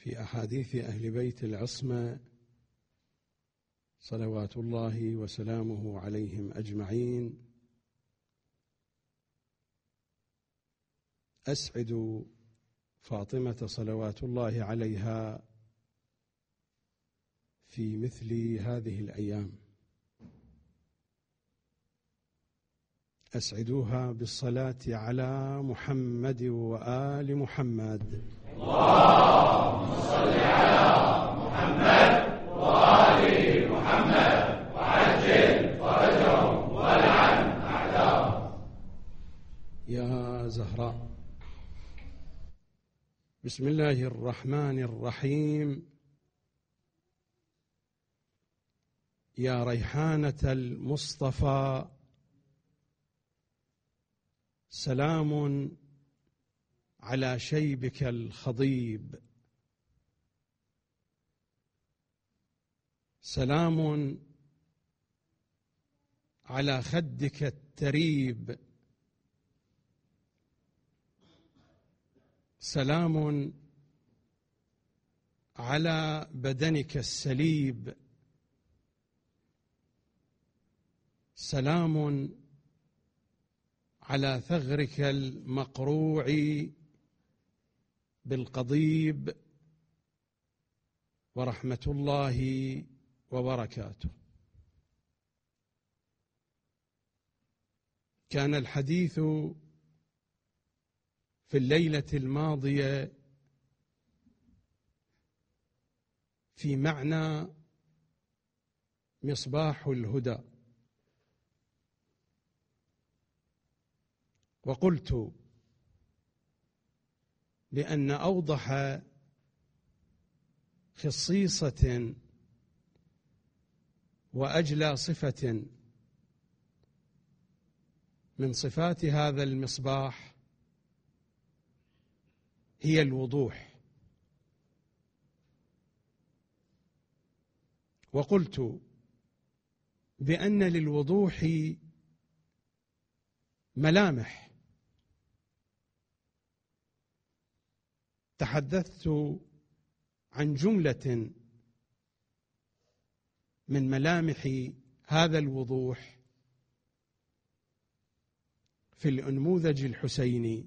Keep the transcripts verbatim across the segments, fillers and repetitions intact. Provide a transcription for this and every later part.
في أحاديث أهل بيت العصمة صلوات الله وسلامه عليهم أجمعين. أسعد فاطمة صلوات الله عليها في مثل هذه الأيام، أسعدوها بالصلاة على محمد وآل محمد. اللهم صل على محمد وآل محمد وعجل فرجهم ولعن أعداءهم. يا زهراء، بسم الله الرحمن الرحيم. يا ريحانة المصطفى، سلام على شيبك الخضيب، سلام على خدك التريب، سلام على بدنك السليب، سلام على ثغرك المقروع بالقضيب، ورحمة الله وبركاته. كان الحديث في الليلة الماضية في معنى مصباح الهدى، وقلت بأن أوضح خصيصة وأجلى صفة من صفات هذا المصباح هي الوضوح، وقلت بأن للوضوح ملامح. تحدثت عن جملة من ملامح هذا الوضوح في الأنموذج الحسيني.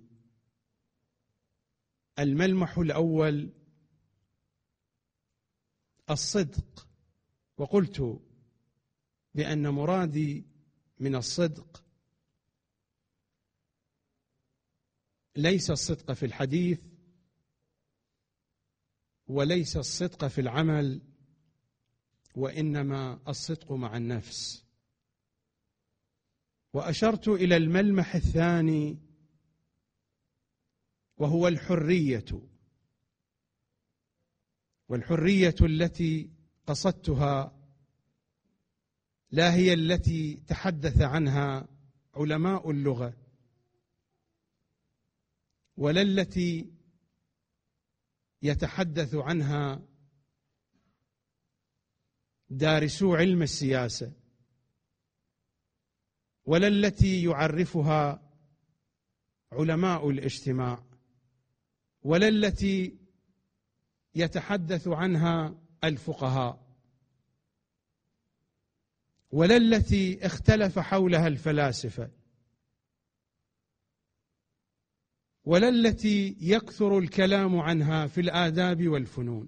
الملمح الأول الصدق، وقلت بأن مرادي من الصدق ليس الصدق في الحديث، وليس الصدق في العمل، وإنما الصدق مع النفس. وأشرت إلى الملمح الثاني وهو الحرية، والحرية التي قصدتها لا هي التي تحدث عنها علماء اللغة، ولا التي يتحدث عنها دارسو علم السياسة، ولا التي يعرفها علماء الاجتماع، ولا التي يتحدث عنها الفقهاء، ولا التي اختلف حولها الفلاسفة، ولا التي يكثر الكلام عنها في الآداب والفنون.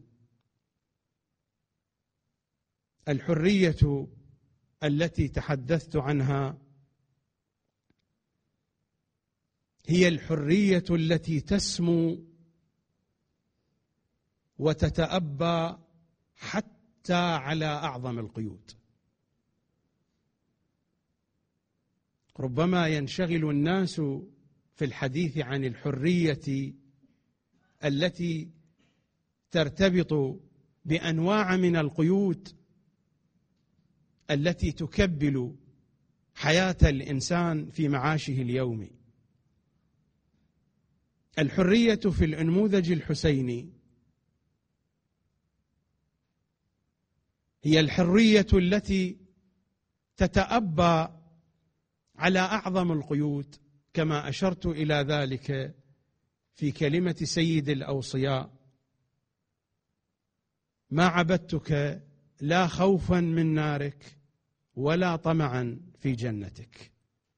الحرية التي تحدثت عنها هي الحرية التي تسمو وتتأبى حتى على أعظم القيود. ربما ينشغل الناس في الحديث عن الحرية التي ترتبط بأنواع من القيود التي تكبل حياة الإنسان في معاشه اليومي. الحرية في الأنموذج الحسيني هي الحرية التي تتأبى على أعظم القيود، كما أشرت إلى ذلك في كلمة سيد الأوصياء ما عبدتك لا خوفا من نارك ولا طمعا في جنتك.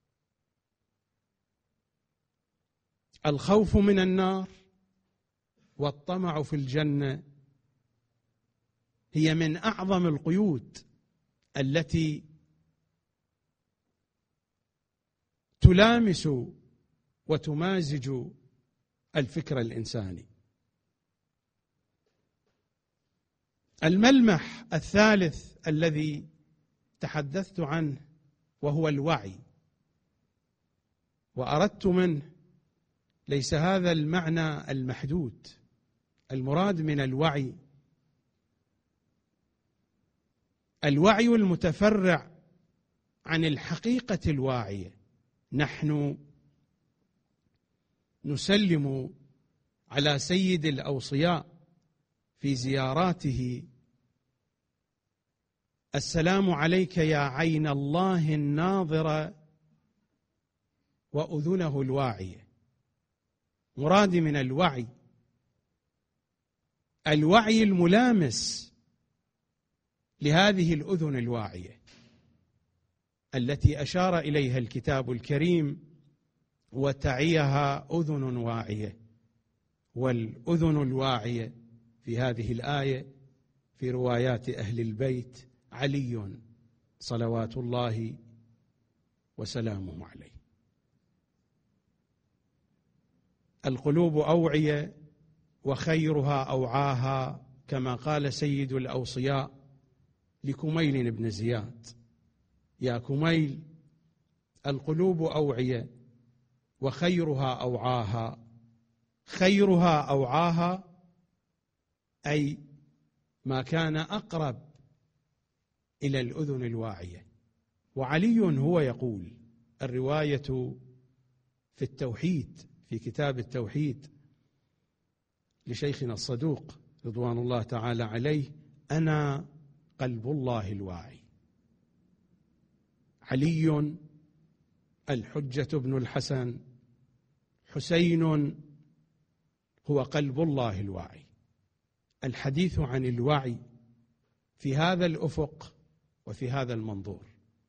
الخوف من النار والطمع في الجنة هي من أعظم القيود التي تلامس وتمازج الفكر الإنساني. الملمح الثالث الذي تحدثت عنه وهو الوعي، وأردت منه ليس هذا المعنى المحدود. المراد من الوعي الوعي المتفرع عن الحقيقة الواعية. نحن نسلم على سيد الأوصياء في زياراته: السلام عليك يا عين الله الناظرة وأذنه الواعية. مرادي من الوعي الوعي الملامس لهذه الأذن الواعية التي أشار إليها الكتاب الكريم: وتعيها أذن واعية. والأذن الواعية في هذه الآية في روايات أهل البيت علي صلوات الله وسلامه عليه. القلوب أوعية وخيرها أوعاها، كما قال سيد الأوصياء لكميل بن زياد: يا كميل، القلوب أوعية وخيرها أوعاها. خيرها أوعاها أي ما كان أقرب إلى الأذن الواعية. وعلي هو يقول، الرواية في التوحيد في كتاب التوحيد لشيخنا الصدوق رضوان الله تعالى عليه: أنا قلب الله الواعي. علي الحجة بن الحسن، حسين هو قلب الله الواعي. الحديث عن الوعي في هذا الأفق وفي هذا المنظور،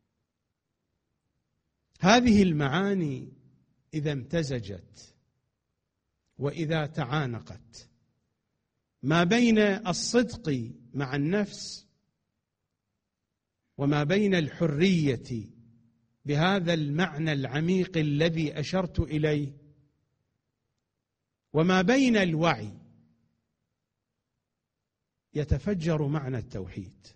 هذه المعاني إذا امتزجت وإذا تعانقت ما بين الصدق مع النفس وما بين الحرية بهذا المعنى العميق الذي أشرت إليه وما بين الوعي، يتفجر معنى التوحيد.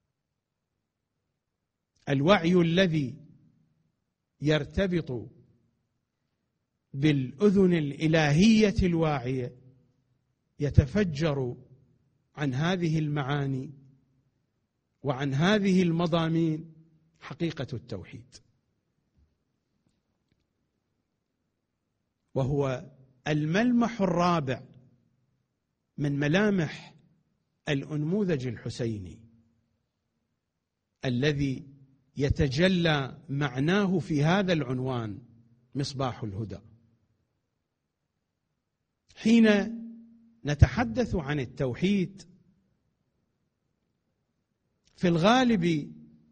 الوعي الذي يرتبط بالأذن الإلهية الواعية يتفجر عن هذه المعاني وعن هذه المضامين حقيقة التوحيد، وهو الملمح الرابع من ملامح الأنموذج الحسيني الذي يتجلى معناه في هذا العنوان: مصباح الهدى. حين نتحدث عن التوحيد في الغالب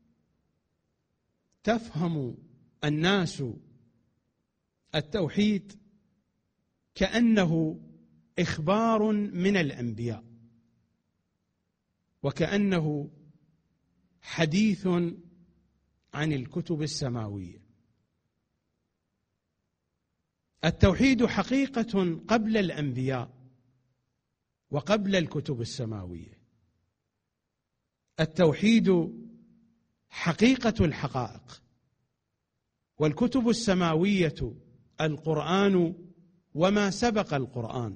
تفهم الناس التوحيد كأنه إخبار من الأنبياء، وكأنه حديث عن الكتب السماوية. التوحيد حقيقة قبل الأنبياء وقبل الكتب السماوية. التوحيد حقيقة الحقائق، والكتب السماوية القرآن وما سبق القرآن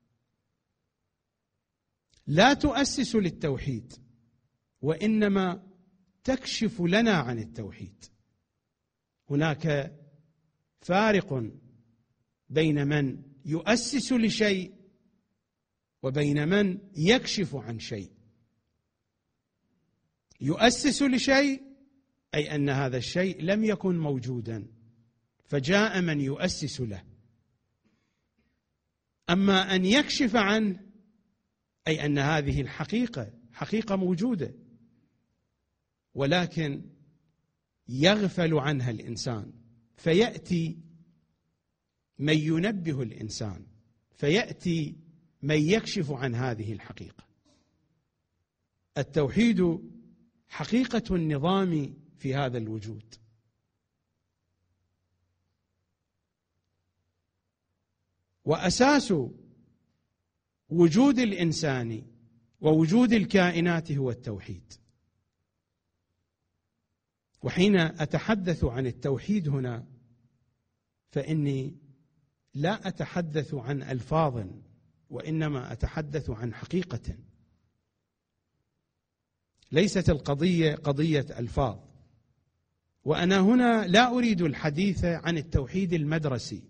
لا تؤسس للتوحيد، وإنما تكشف لنا عن التوحيد. هناك فارق بين من يؤسس لشيء وبين من يكشف عن شيء. يؤسس لشيء أي أن هذا الشيء لم يكن موجودا فجاء من يؤسس له. أما أن يكشف عنه أي أن هذه الحقيقة حقيقة موجودة، ولكن يغفل عنها الإنسان، فيأتي من ينبه الإنسان، فيأتي من يكشف عن هذه الحقيقة. التوحيد حقيقة النظام في هذا الوجود، وأساس وجود الإنسان ووجود الكائنات هو التوحيد. وحين أتحدث عن التوحيد هنا فإني لا أتحدث عن ألفاظ، وإنما أتحدث عن حقيقة. ليست القضية قضية ألفاظ، وأنا هنا لا أريد الحديث عن التوحيد المدرسي.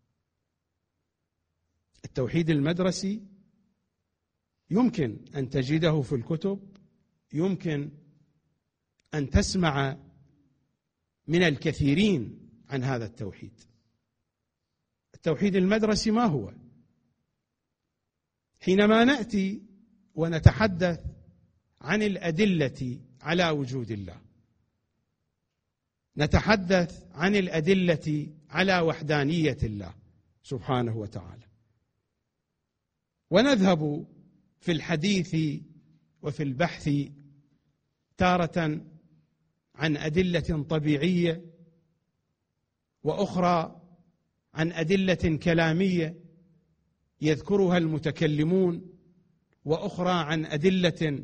التوحيد المدرسي يمكن أن تجده في الكتب، يمكن أن تسمع من الكثيرين عن هذا التوحيد. التوحيد المدرسي ما هو؟ حينما نأتي ونتحدث عن الأدلة على وجود الله، نتحدث عن الأدلة على وحدانية الله سبحانه وتعالى، ونذهب في الحديث وفي البحث تارة عن أدلة طبيعية، وأخرى عن أدلة كلامية يذكرها المتكلمون، وأخرى عن أدلة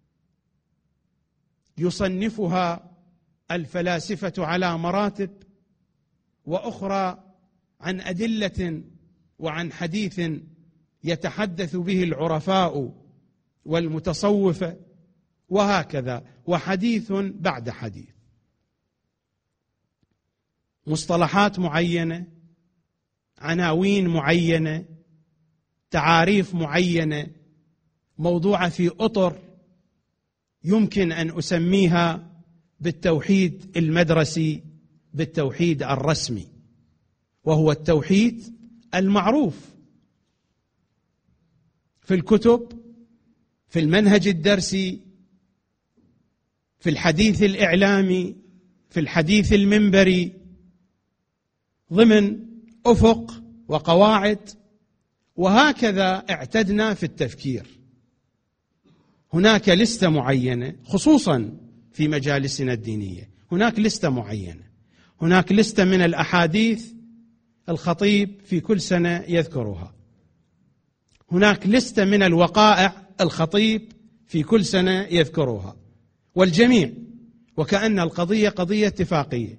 يصنفها الفلاسفة على مراتب، وأخرى عن أدلة وعن حديث يتحدث به العرفاء والمتصوفة، وهكذا، وحديث بعد حديث. مصطلحات معينة، عناوين معينة، تعاريف معينة موضوعة في أطر يمكن أن أسميها بالتوحيد المدرسي، بالتوحيد الرسمي، وهو التوحيد المعروف في الكتب، في المنهج الدرسي، في الحديث الإعلامي، في الحديث المنبري، ضمن أفق وقواعد، وهكذا اعتدنا في التفكير. هناك لستة معينة، خصوصا في مجالسنا الدينية هناك لستة معينة، هناك لستة من الأحاديث الخطيب في كل سنة يذكرها، هناك لستة من الوقائع الخطيب في كل سنة يذكرها، والجميع وكأن القضية قضية اتفاقية.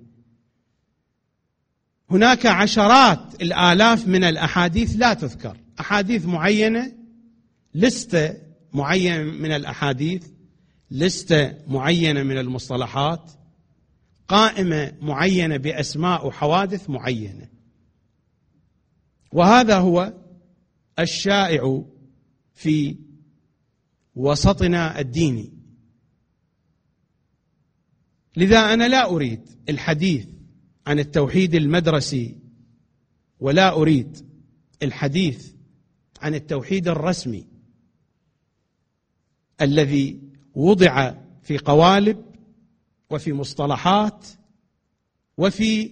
هناك عشرات الآلاف من الأحاديث لا تذكر، أحاديث معينة، لستة معينة من الأحاديث، لستة معينة من المصطلحات، قائمة معينة بأسماء وحوادث معينة. وهذا هو الشائع في وسطنا الديني. لذا أنا لا أريد الحديث عن التوحيد المدرسي، ولا أريد الحديث عن التوحيد الرسمي الذي وضع في قوالب وفي مصطلحات وفي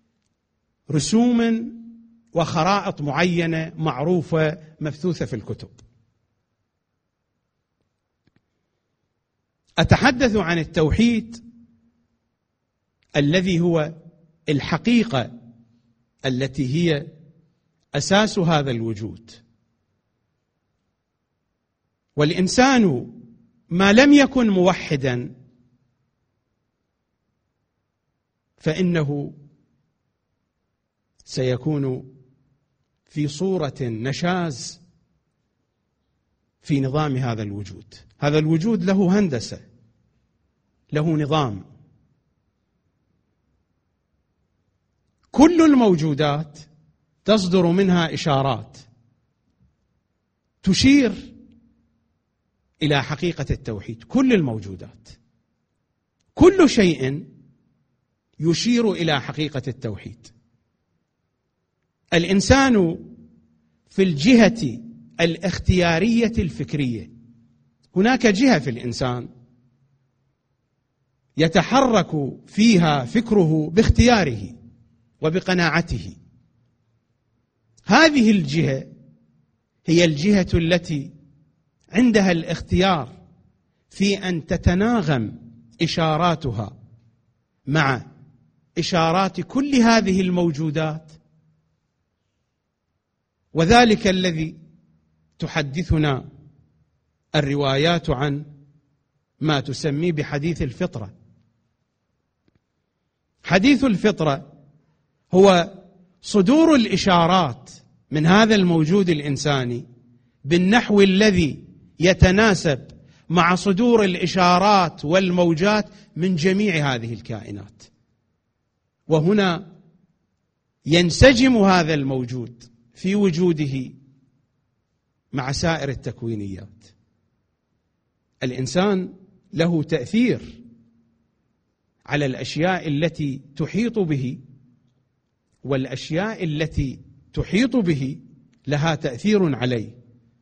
رسوم وخرائط معينة معروفة مبثوثة في الكتب. أتحدث عن التوحيد الذي هو الحقيقة التي هي أساس هذا الوجود. والإنسان ما لم يكن موحدا فإنه سيكون في صورة نشاز في نظام هذا الوجود. هذا الوجود له هندسة، له نظام. كل الموجودات تصدر منها إشارات تشير إلى حقيقة التوحيد. كل الموجودات، كل شيء يشير إلى حقيقة التوحيد. الإنسان في الجهة الاختيارية الفكرية هناك جهة في الإنسان يتحرك فيها فكره باختياره وبقناعته. هذه الجهة هي الجهة التي عندها الاختيار في أن تتناغم إشاراتها مع إشارات كل هذه الموجودات، وذلك الذي تحدثنا الروايات عن ما تسميه بحديث الفطرة. حديث الفطرة هو صدور الإشارات من هذا الموجود الإنساني بالنحو الذي يتناسب مع صدور الإشارات والموجات من جميع هذه الكائنات، وهنا ينسجم هذا الموجود في وجوده مع سائر التكوينيات. الإنسان له تأثير على الأشياء التي تحيط به، والأشياء التي تحيط به لها تأثير عليه.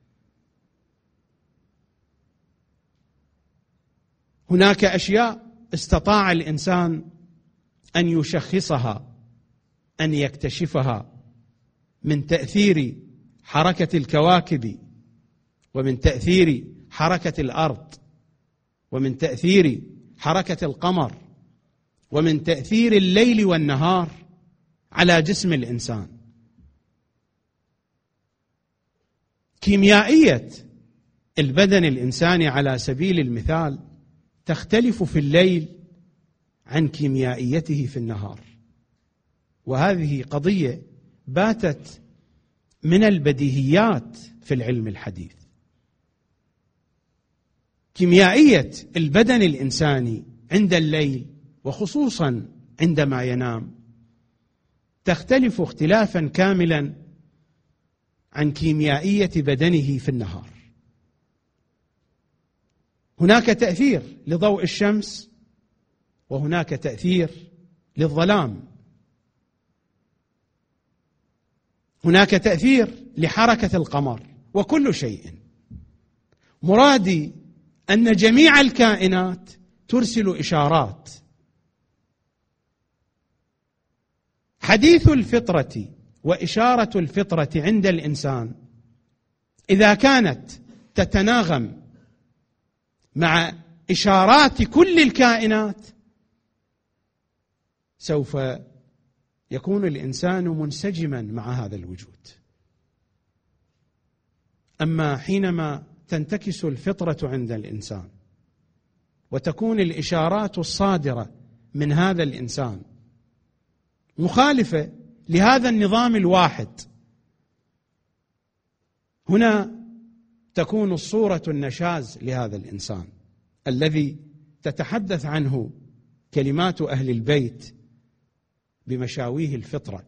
هناك أشياء استطاع الإنسان أن يشخصها، أن يكتشفها من تأثير حركة الكواكب، ومن تأثير حركة الأرض، ومن تأثير حركة القمر، ومن تأثير الليل والنهار على جسم الإنسان. كيميائية البدن الإنساني على سبيل المثال تختلف في الليل عن كيميائيته في النهار، وهذه قضية باتت من البديهيات في العلم الحديث. كيميائية البدن الإنساني عند الليل وخصوصا عندما ينام تختلف اختلافا كاملا عن كيميائية بدنه في النهار. هناك تأثير لضوء الشمس، وهناك تأثير للظلام. هناك تأثير لحركة القمر وكل شيء. مرادي أن جميع الكائنات ترسل إشارات. حديث الفطرة وإشارة الفطرة عند الإنسان إذا كانت تتناغم مع إشارات كل الكائنات سوف يكون الإنسان منسجما مع هذا الوجود. أما حينما تنتكس الفطرة عند الإنسان وتكون الإشارات الصادرة من هذا الإنسان مخالفة لهذا النظام الواحد، هنا تكون الصورة النشاز لهذا الإنسان الذي تتحدث عنه كلمات أهل البيت بمشاويه الفطرة.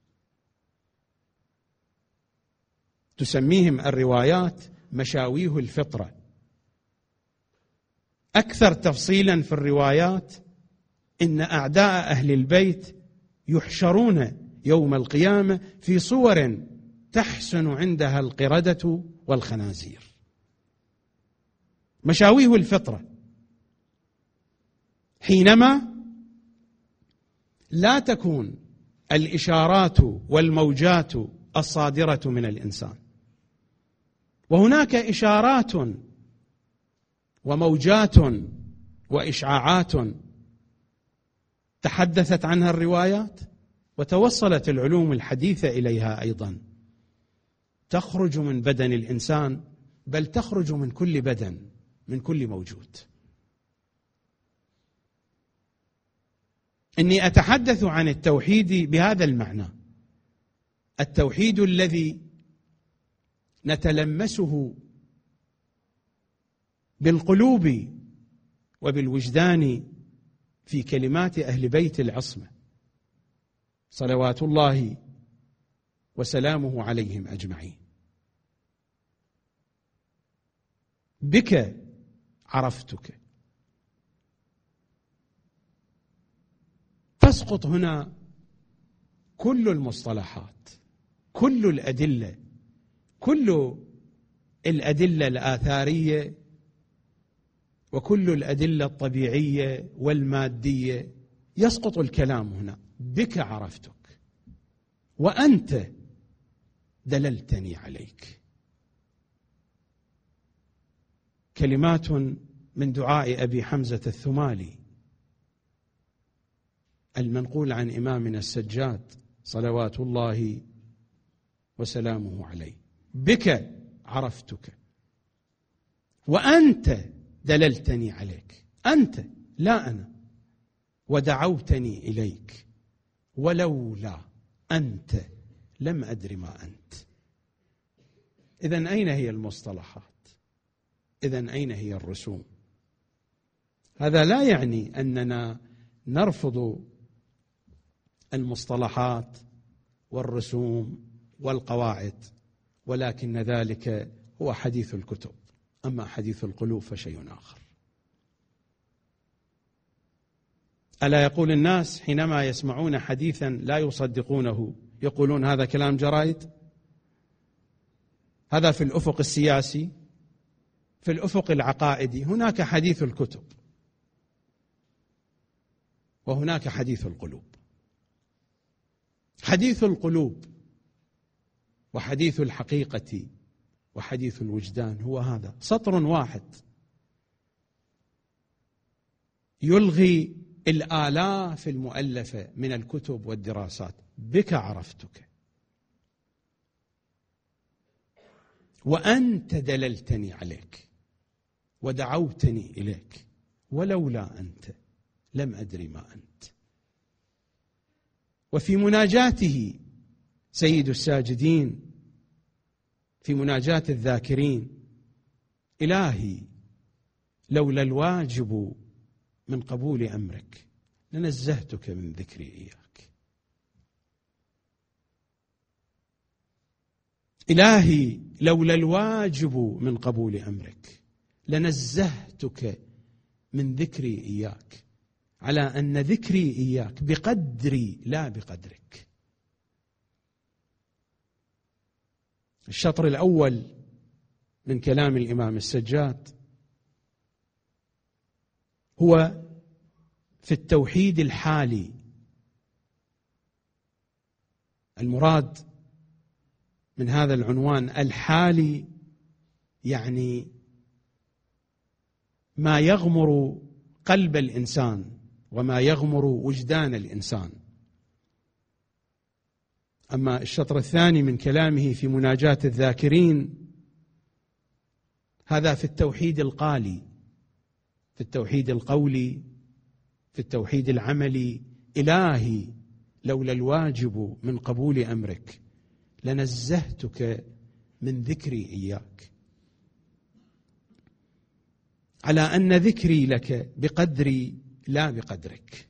تسميهم الروايات مشاويه الفطرة. أكثر تفصيلا في الروايات إن أعداء أهل البيت يحشرون يوم القيامة في صور تحسن عندها القردة والخنازير. مشاويه الفطرة حينما لا تكون الإشارات والموجات الصادرة من الإنسان، وهناك إشارات وموجات وإشعاعات تحدثت عنها الروايات وتوصلت العلوم الحديثة إليها أيضا، تخرج من بدن الإنسان، بل تخرج من كل بدن، من كل موجود. إني أتحدث عن التوحيد بهذا المعنى، التوحيد الذي نتلمسه بالقلوب وبالوجدان في كلمات أهل بيت العصمة صلوات الله وسلامه عليهم أجمعين. بك عرفتك. تسقط هنا كل المصطلحات، كل الأدلة، كل الأدلة الآثارية وكل الأدلة الطبيعية والمادية، يسقط الكلام هنا. بك عرفتك وأنت دللتني عليك. كلمات من دعاء أبي حمزة الثمالي المنقول عن إمامنا السجاد صلوات الله وسلامه عليه. بك عرفتك وأنت دللتني عليك، أنت لا أنا، ودعوتني إليك، ولولا أنت لم أدر ما أنت. إذن أين هي المصطلحات؟ إذن أين هي الرسوم؟ هذا لا يعني أننا نرفض المصطلحات والرسوم والقواعد، ولكن ذلك هو حديث الكتب. أما حديث القلوب فشيء آخر. ألا يقول الناس حينما يسمعون حديثا لا يصدقونه يقولون هذا كلام جرائد؟ هذا في الأفق السياسي. في الأفق العقائدي هناك حديث الكتب وهناك حديث القلوب. حديث القلوب وحديث الحقيقة وحديث الوجدان هو هذا، سطر واحد يلغي الآلاف المؤلفة من الكتب والدراسات. بك عرفتك وأنت دللتني عليك ودعوتني إليك، ولولا أنت لم أدري ما أنت. وفي مناجاته سيد الساجدين، في مناجاة الذاكرين: إلهي لولا الواجب من قبول أمرك لنزهتك من ذكري إياك. إلهي لولا الواجب من قبول أمرك لنزهتك من ذكري إياك، على أن ذكري إياك بقدري لا بقدرك. الشطر الأول من كلام الإمام السجاد هو في التوحيد الحالي. المراد من هذا العنوان الحالي يعني ما يغمر قلب الإنسان وما يغمر وجدان الإنسان. أما الشطر الثاني من كلامه في مناجاة الذاكرين هذا في التوحيد القالي، في التوحيد القولي، في التوحيد العملي. إلهي لولا الواجب من قبول أمرك لنزهتك من ذكري إياك، على أن ذكري لك بقدري لا بقدرك.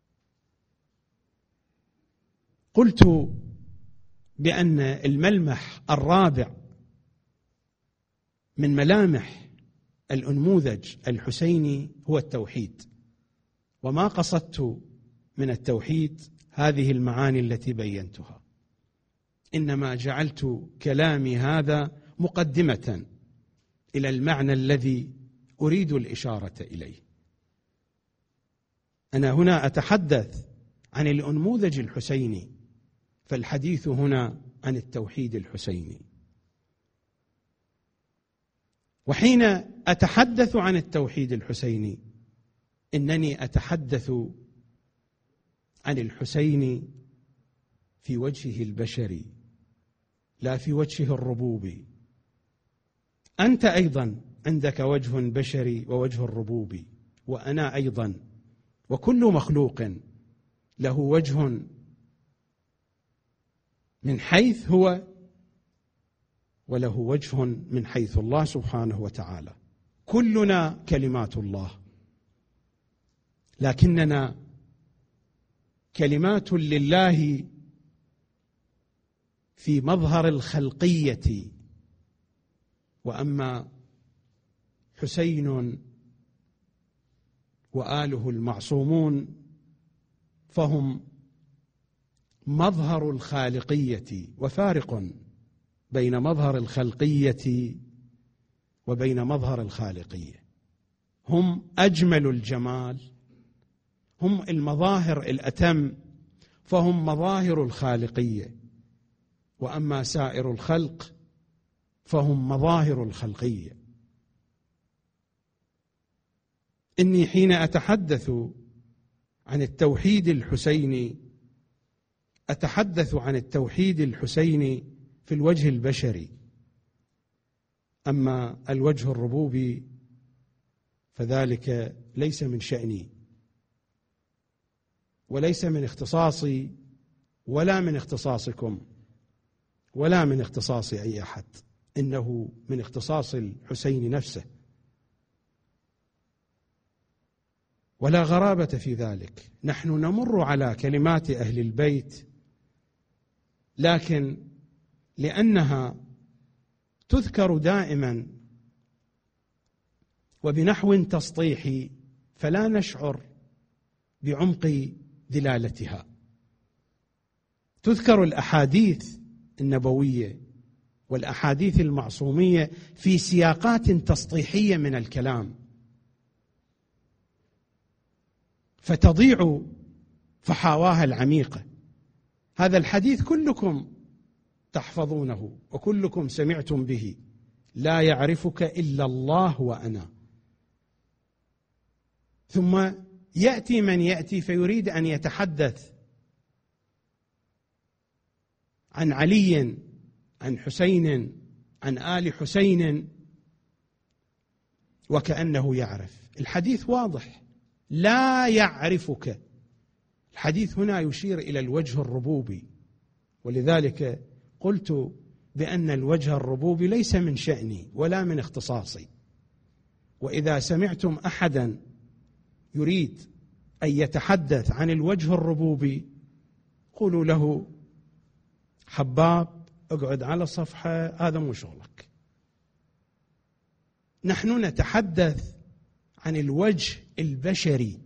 قلت بأن الملمح الرابع من ملامح الأنموذج الحسيني هو التوحيد، وما قصدت من التوحيد هذه المعاني التي بينتها، إنما جعلت كلامي هذا مقدمة إلى المعنى الذي أريد الإشارة إليه. أنا هنا أتحدث عن الأنموذج الحسيني، فالحديث هنا عن التوحيد الحسيني. وحين أتحدث عن التوحيد الحسيني إنني أتحدث عن الحسين في وجهه البشري لا في وجهه الربوبي. أنت أيضا عندك وجه بشري ووجه الربوبي، وأنا أيضا، وكل مخلوق له وجه من حيث هو وله وجه من حيث الله سبحانه وتعالى. كلنا كلمات الله، لكننا كلمات لله في مظهر الخلقية، وأما حسين وآله المعصومون فهم مظهر الخالقية، وفارق بين مظهر الخلقية وبين مظهر الخالقية. هم أجمل الجمال، هم المظاهر الأتم، فهم مظاهر الخالقية، وأما سائر الخلق فهم مظاهر الخلقية. إني حين أتحدث عن التوحيد الحسيني أتحدث عن التوحيد الحسيني في الوجه البشري، أما الوجه الربوبي فذلك ليس من شأني وليس من اختصاصي ولا من اختصاصكم ولا من اختصاص أي أحد، إنه من اختصاص الحسين نفسه، ولا غرابة في ذلك. نحن نمر على كلمات أهل البيت، لكن لأنها تذكر دائما وبنحو تسطيحي فلا نشعر بعمق دلالتها. تذكر الأحاديث النبوية والأحاديث المعصومية في سياقات تسطيحية من الكلام، فتضيع فحواها العميقة. هذا الحديث كلكم تحفظونه وكلكم سمعتم به: لا يعرفك إلا الله وأنا. ثم يأتي من يأتي فيريد أن يتحدث عن علي، عن حسين، عن آل حسين، وكأنه يعرف. الحديث واضح: لا يعرفك. الحديث هنا يشير إلى الوجه الربوبي، ولذلك قلت بأن الوجه الربوبي ليس من شأني ولا من اختصاصي. وإذا سمعتم أحدا يريد أن يتحدث عن الوجه الربوبي قولوا له: حباب، اقعد على صفحة، هذا مو شغلك. نحن نتحدث عن الوجه البشري،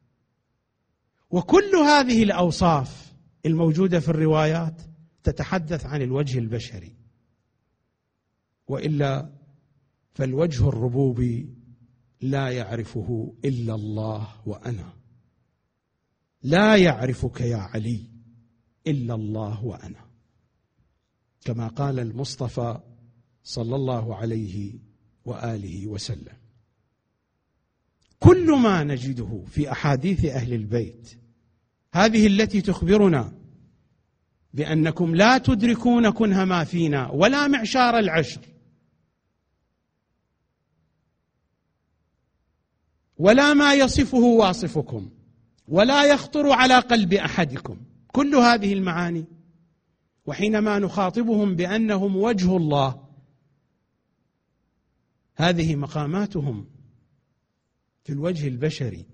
وكل هذه الأوصاف الموجودة في الروايات تتحدث عن الوجه البشري، وإلا فالوجه الربوبي لا يعرفه إلا الله وأنا. لا يعرفك يا علي إلا الله وأنا، كما قال المصطفى صلى الله عليه وآله وسلم. كل ما نجده في أحاديث أهل البيت هذه التي تخبرنا بأنكم لا تدركون كنه ما فينا ولا معشار العشر ولا ما يصفه واصفكم ولا يخطر على قلب أحدكم، كل هذه المعاني. وحينما نخاطبهم بأنهم وجه الله، هذه مقاماتهم في الوجه البشري.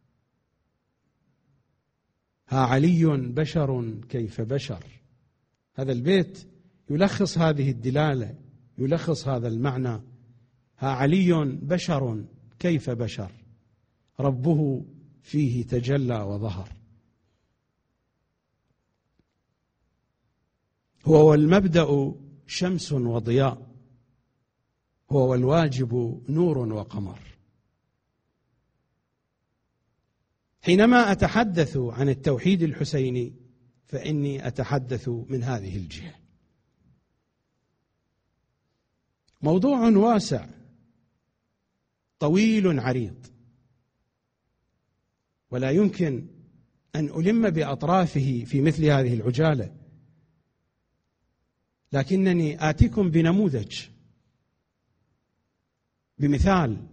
ها علي بشر كيف بشر. هذا البيت يلخص هذه الدلالة، يلخص هذا المعنى. ها علي بشر كيف بشر، ربه فيه تجلى وظهر. هو والمبدأ شمس وضياء، هو والواجب نور وقمر. حينما أتحدث عن التوحيد الحسيني فإني أتحدث من هذه الجهة. موضوع واسع طويل عريض، ولا يمكن أن ألم بأطرافه في مثل هذه العجالة، لكنني آتيكم بنموذج، بمثال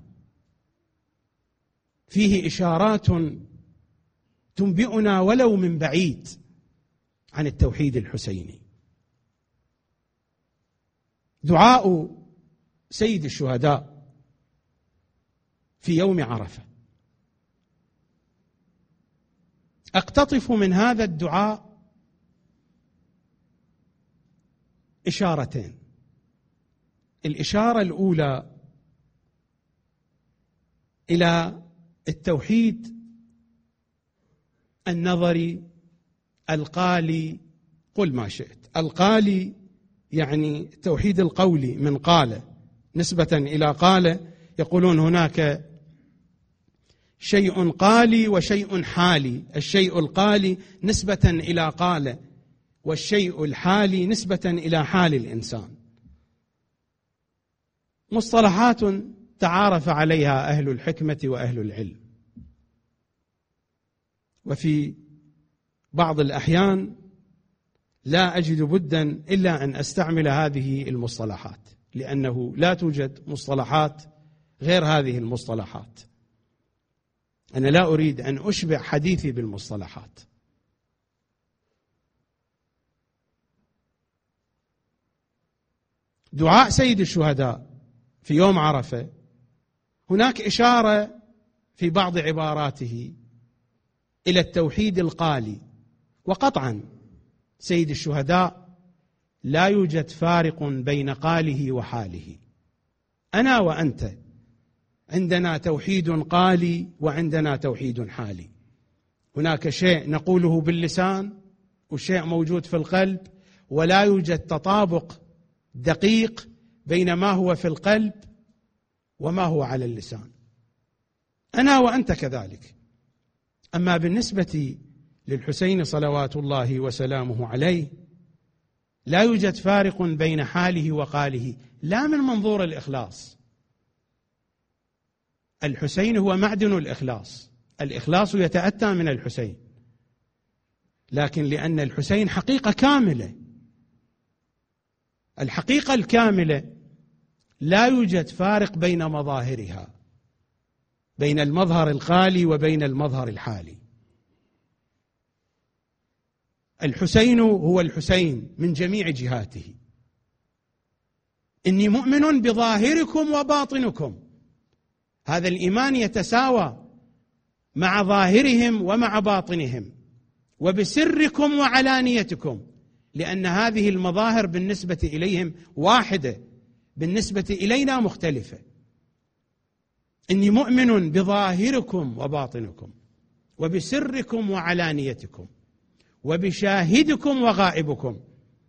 فيه إشارات تنبئنا ولو من بعيد عن التوحيد الحسيني. دعاء سيد الشهداء في يوم عرفة. أقتطف من هذا الدعاء إشارتين. الإشارة الأولى إلى التوحيد النظري القالي، قل ما شئت. القالي يعني التوحيد القولي من قال، نسبة إلى قال. يقولون هناك شيء قالي وشيء حالي. الشيء القالي نسبة إلى قال، والشيء الحالي نسبة إلى حال الإنسان. مصطلحات تعارف عليها أهل الحكمة وأهل العلم، وفي بعض الأحيان لا أجد بدا إلا أن أستعمل هذه المصطلحات، لأنه لا توجد مصطلحات غير هذه المصطلحات. أنا لا أريد أن أشبع حديثي بالمصطلحات. دعاء سيد الشهداء في يوم عرفة هناك إشارة في بعض عباراته إلى التوحيد القالي، وقطعا سيد الشهداء لا يوجد فارق بين قاله وحاله. أنا وأنت عندنا توحيد قالي وعندنا توحيد حالي. هناك شيء نقوله باللسان وشيء موجود في القلب، ولا يوجد تطابق دقيق بين ما هو في القلب وما هو على اللسان. أنا وأنت كذلك. أما بالنسبة للحسين صلوات الله وسلامه عليه لا يوجد فارق بين حاله وقاله، لا من منظور الإخلاص. الحسين هو معدن الإخلاص، الإخلاص يتأتى من الحسين، لكن لأن الحسين حقيقة كاملة، الحقيقة الكاملة لا يوجد فارق بين مظاهرها، بين المظهر القالي وبين المظهر الحالي. الحسين هو الحسين من جميع جهاته. إني مؤمن بظاهركم وباطنكم، هذا الإيمان يتساوى مع ظاهرهم ومع باطنهم، وبسركم وعلانيتكم، لأن هذه المظاهر بالنسبة إليهم واحدة، بالنسبة إلينا مختلفة. إني مؤمن بظاهركم وباطنكم، وبسركم وعلانيتكم، وبشاهدكم وغائبكم.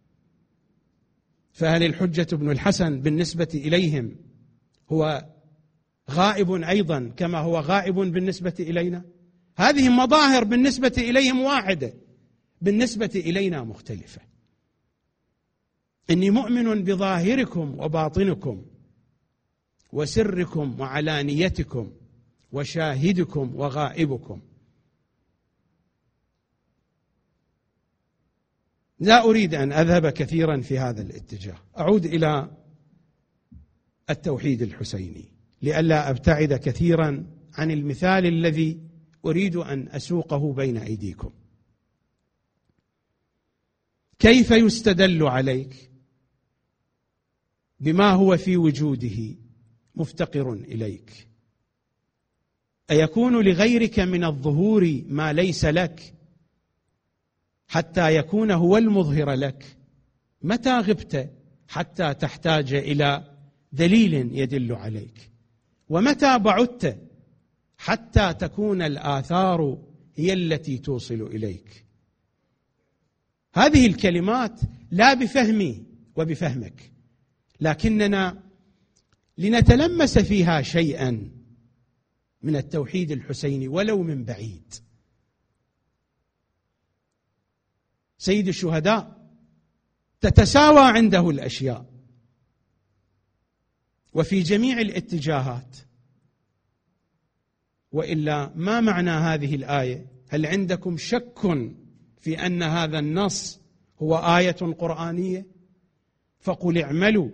فهل الحجة بن الحسن بالنسبة إليهم هو غائب أيضا كما هو غائب بالنسبة إلينا؟ هذه مظاهر بالنسبة إليهم واحدة، بالنسبة إلينا مختلفة. إني مؤمن بظاهركم وباطنكم، وسركم وعلانيتكم، وشاهدكم وغائبكم. لا أريد أن أذهب كثيرا في هذا الاتجاه، أعود إلى التوحيد الحسيني لئلا أبتعد كثيرا عن المثال الذي أريد أن أسوقه بين أيديكم. كيف يستدل عليك بما هو في وجوده مفتقر إليك؟ أيكون لغيرك من الظهور ما ليس لك حتى يكون هو المظهر لك؟ متى غبت حتى تحتاج إلى دليل يدل عليك؟ ومتى بعدت حتى تكون الآثار هي التي توصل إليك؟ هذه الكلمات لا بفهمي وبفهمك، لكننا لنتلمس فيها شيئا من التوحيد الحسيني ولو من بعيد. سيد الشهداء تتساوى عنده الأشياء وفي جميع الاتجاهات، وإلا ما معنى هذه الآية؟ هل عندكم شك في أن هذا النص هو آية قرآنية؟ فقل اعملوا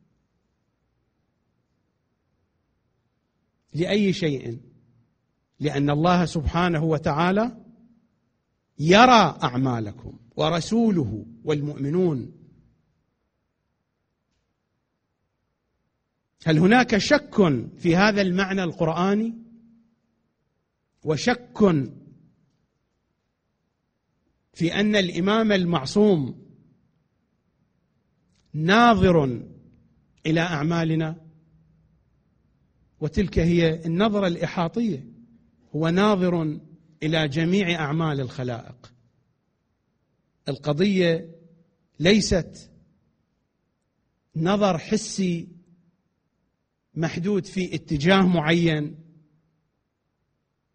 لأي شيء، لأن الله سبحانه وتعالى يرى أعمالكم ورسوله والمؤمنون. هل هناك شك في هذا المعنى القرآني وشك في أن الإمام المعصوم ناظر إلى أعمالنا؟ وتلك هي النظرة الإحاطية، هو ناظر إلى جميع أعمال الخلائق. القضية ليست نظر حسي محدود في اتجاه معين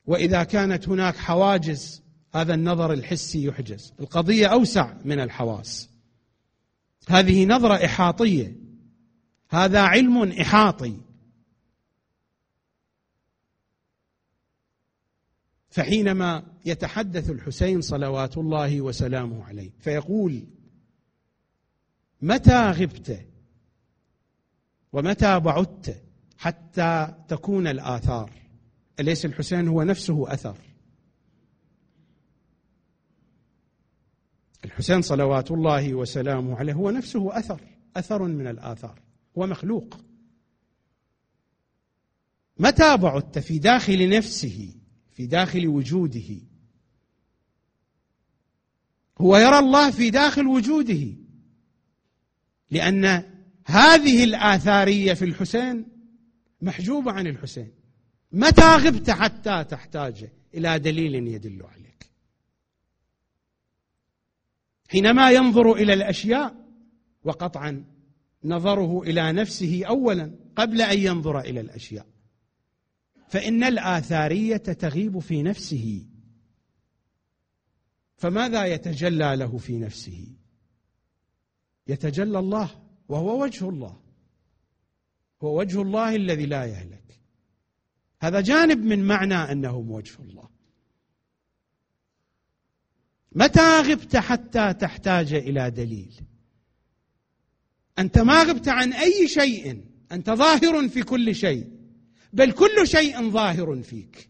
وإذا كانت هناك حواجز هذا النظر الحسي يحجز. القضية أوسع من الحواس، هذه نظرة إحاطية، هذا علم إحاطي. فحينما يتحدث الحسين صلوات الله وسلامه عليه فيقول: متى غبت ومتى بعدت حتى تكون الآثار؟ أليس الحسين هو نفسه أثر؟ الحسين صلوات الله وسلامه عليه هو نفسه أثر، أثر من الآثار، هو مخلوق. متى بعدت؟ في داخل نفسه، في داخل وجوده، هو يرى الله في داخل وجوده، لأن هذه الآثارية في الحسين محجوبة عن الحسين. متى غبت حتى تحتاج إلى دليل يدل عليك؟ حينما ينظر إلى الأشياء، وقطعا نظره إلى نفسه أولا قبل أن ينظر إلى الأشياء، فإن الآثارية تغيب في نفسه. فماذا يتجلى له في نفسه؟ يتجلى الله، وهو وجه الله، هو وجه الله الذي لا يهلك. هذا جانب من معنى أنهم وجه الله. متى غبت حتى تحتاج إلى دليل؟ أنت ما غبت عن أي شيء، أنت ظاهر في كل شيء، بل كل شيء ظاهر فيك.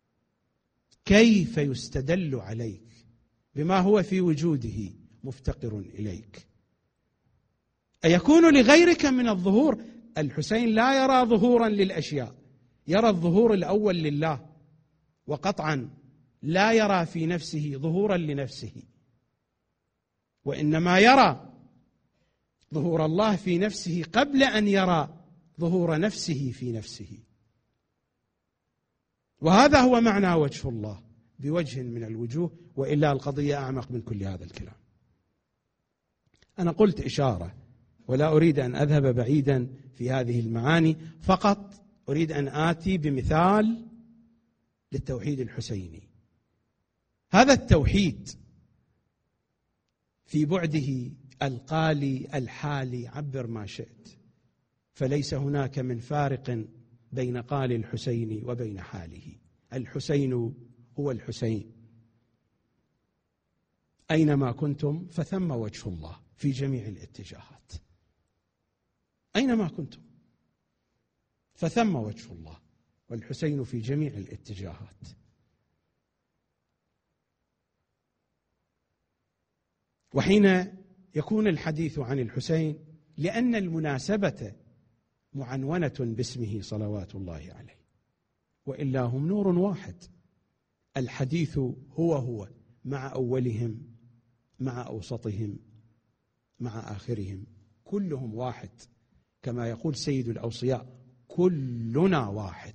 كيف يستدل عليك بما هو في وجوده مفتقر إليك؟ أيكون لغيرك من الظهور؟ الحسين لا يرى ظهورا للأشياء، يرى الظهور الأول لله، وقطعا لا يرى في نفسه ظهورا لنفسه، وإنما يرى ظهور الله في نفسه قبل أن يرى ظهور نفسه في نفسه. وهذا هو معنى وجه الله بوجه من الوجوه، وإلا القضية أعمق من كل هذا الكلام. أنا قلت إشارة ولا أريد أن أذهب بعيدا في هذه المعاني، فقط أريد أن آتي بمثال للتوحيد الحسيني. هذا التوحيد في بعده القالي الحالي، عبر ما شئت، فليس هناك من فارق بين قال الحسين وبين حاله. الحسين هو الحسين، أينما كنتم فثم وجه الله في جميع الاتجاهات. أينما كنتم فثم وجه الله، والحسين في جميع الاتجاهات. وحين يكون الحديث عن الحسين، لأن المناسبة معنونة باسمه صلوات الله عليه، وإلا هم نور واحد. الحديث هو هو، مع أولهم مع أوسطهم مع آخرهم، كلهم واحد، كما يقول سيد الأوصياء: كلنا واحد.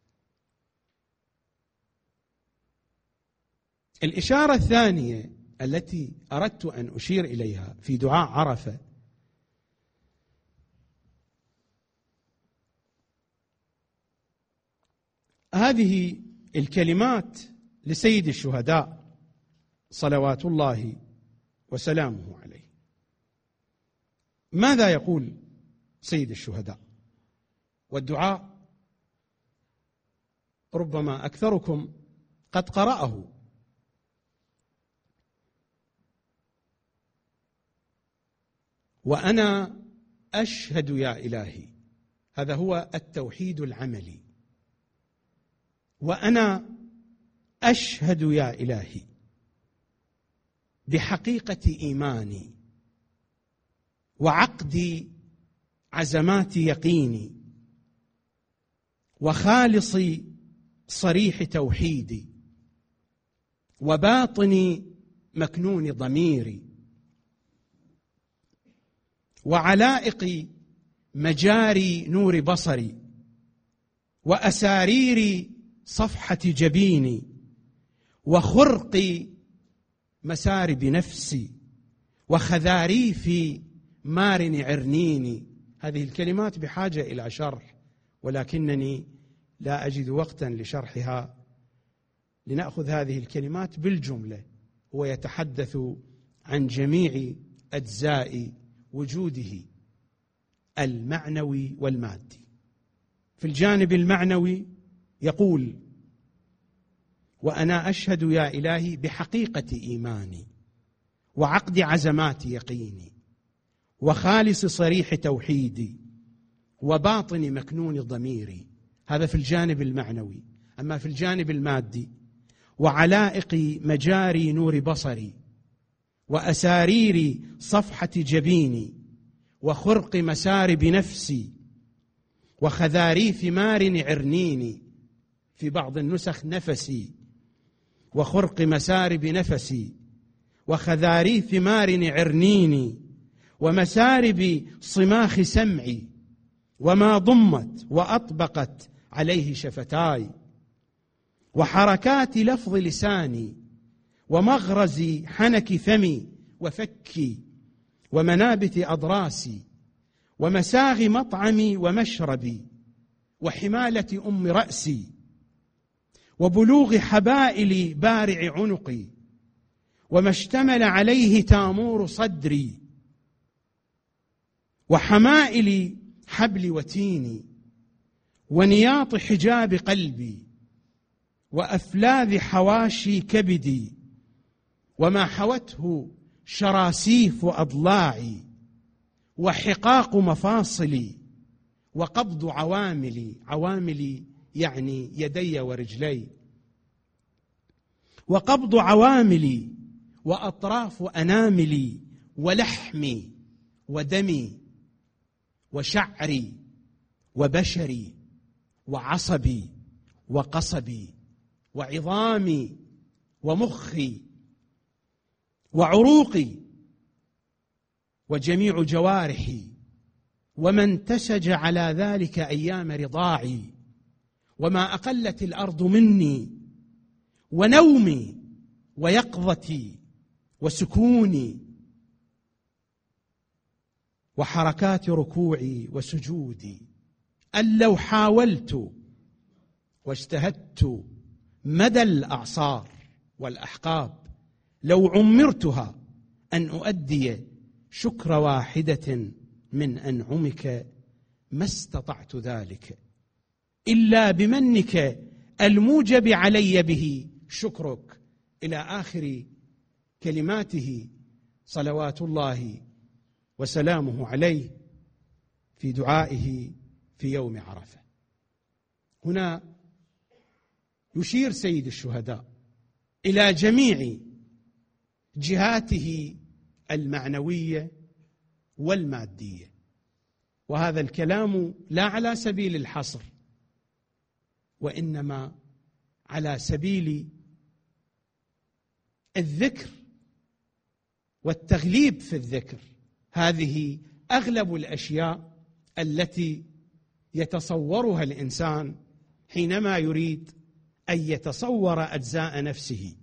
الإشارة الثانية التي أردت أن أشير إليها في دعاء عرفة، هذه الكلمات لسيد الشهداء صلوات الله وسلامه عليه. ماذا يقول سيد الشهداء؟ والدعاء ربما أكثركم قد قرأه: وأنا أشهد يا إلهي. هذا هو التوحيد العملي. وأنا أشهد يا إلهي بحقيقة إيماني وعقد عزمات يقيني وخالص صريح توحيدي وباطن مكنون ضميري وعلائق مجاري نور بصري وأسارير صفحة جبيني وخرق مسارب نفسي وخذاريف مارن عرنيني. هذه الكلمات بحاجة إلى شرح، ولكنني لا أجد وقتا لشرحها، لنأخذ هذه الكلمات بالجملة. هو يتحدث عن جميع أجزاء وجوده المعنوي والمادي. في الجانب المعنوي يقول: وأنا أشهد يا إلهي بحقيقة إيماني وعقد عزمات يقيني وخالص صريح توحيدي وباطن مكنون ضميري. هذا في الجانب المعنوي. أما في الجانب المادي: وعلائق مجاري نور بصري وأسارير صفحة جبيني وخرق مسارب نفسي وخذاري ثمار عرنيني، في بعض النسخ نفسي، وخرق مسارب نفسي وخذاري ثمار عرنيني ومسارب صماخ سمعي وما ضمت وأطبقت عليه شفتاي وحركات لفظ لساني ومغرز حنك فمي وفكي ومنابت أضراسي ومساغ مطعمي ومشربي وحمالة أم رأسي وبلوغ حبائل بارع عنقي وما اشتمل عليه تامور صدري وحمائل حبل وتيني ونياط حجاب قلبي وأفلاذ حواشي كبدي وما حوته شراسيف أضلاعي وحقاق مفاصلي وقبض عواملي، عواملي يعني يدي ورجلي، وقبض عواملي وأطراف أناملي ولحمي ودمي وشعري وبشري وعصبي وقصبي وعظامي ومخي وعروقي وجميع جوارحي وما انتسج على ذلك أيام رضاعي وما أقلت الأرض مني ونومي ويقظتي وسكوني وحركات ركوعي وسجودي، أن لو حاولت واجتهدت مدى الأعصار والأحقاب لو عمرتها أن أؤدي شكر واحدة من أنعمك ما استطعت ذلك إلا بمنك الموجب علي به شكرك، إلى آخر كلماته صلوات الله وسلامه عليه في دعائه في يوم عرفة. هنا يشير سيد الشهداء إلى جميع جهاته المعنوية والمادية، وهذا الكلام لا على سبيل الحصر وإنما على سبيل الذكر والتغليب في الذكر. هذه أغلب الأشياء التي يتصورها الإنسان حينما يريد أن يتصور أجزاء نفسه.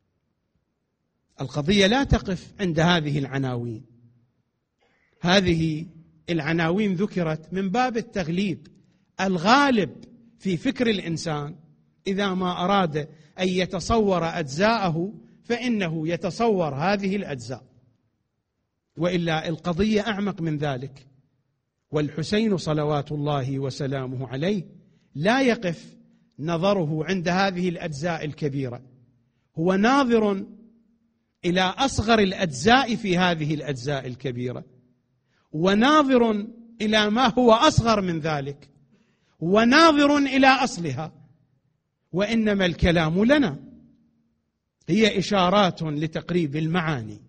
القضية لا تقف عند هذه العناوين، هذه العناوين ذكرت من باب التغليب. الغالب في فكر الإنسان إذا ما أراد أن يتصور أجزاءه فإنه يتصور هذه الأجزاء، وإلا القضية أعمق من ذلك. والحسين صلوات الله وسلامه عليه لا يقف نظره عند هذه الأجزاء الكبيرة، هو ناظر إلى أصغر الأجزاء في هذه الأجزاء الكبيرة، وناظر إلى ما هو أصغر من ذلك، وناظر إلى أصلها. وإنما الكلام لنا هي إشارات لتقريب المعاني.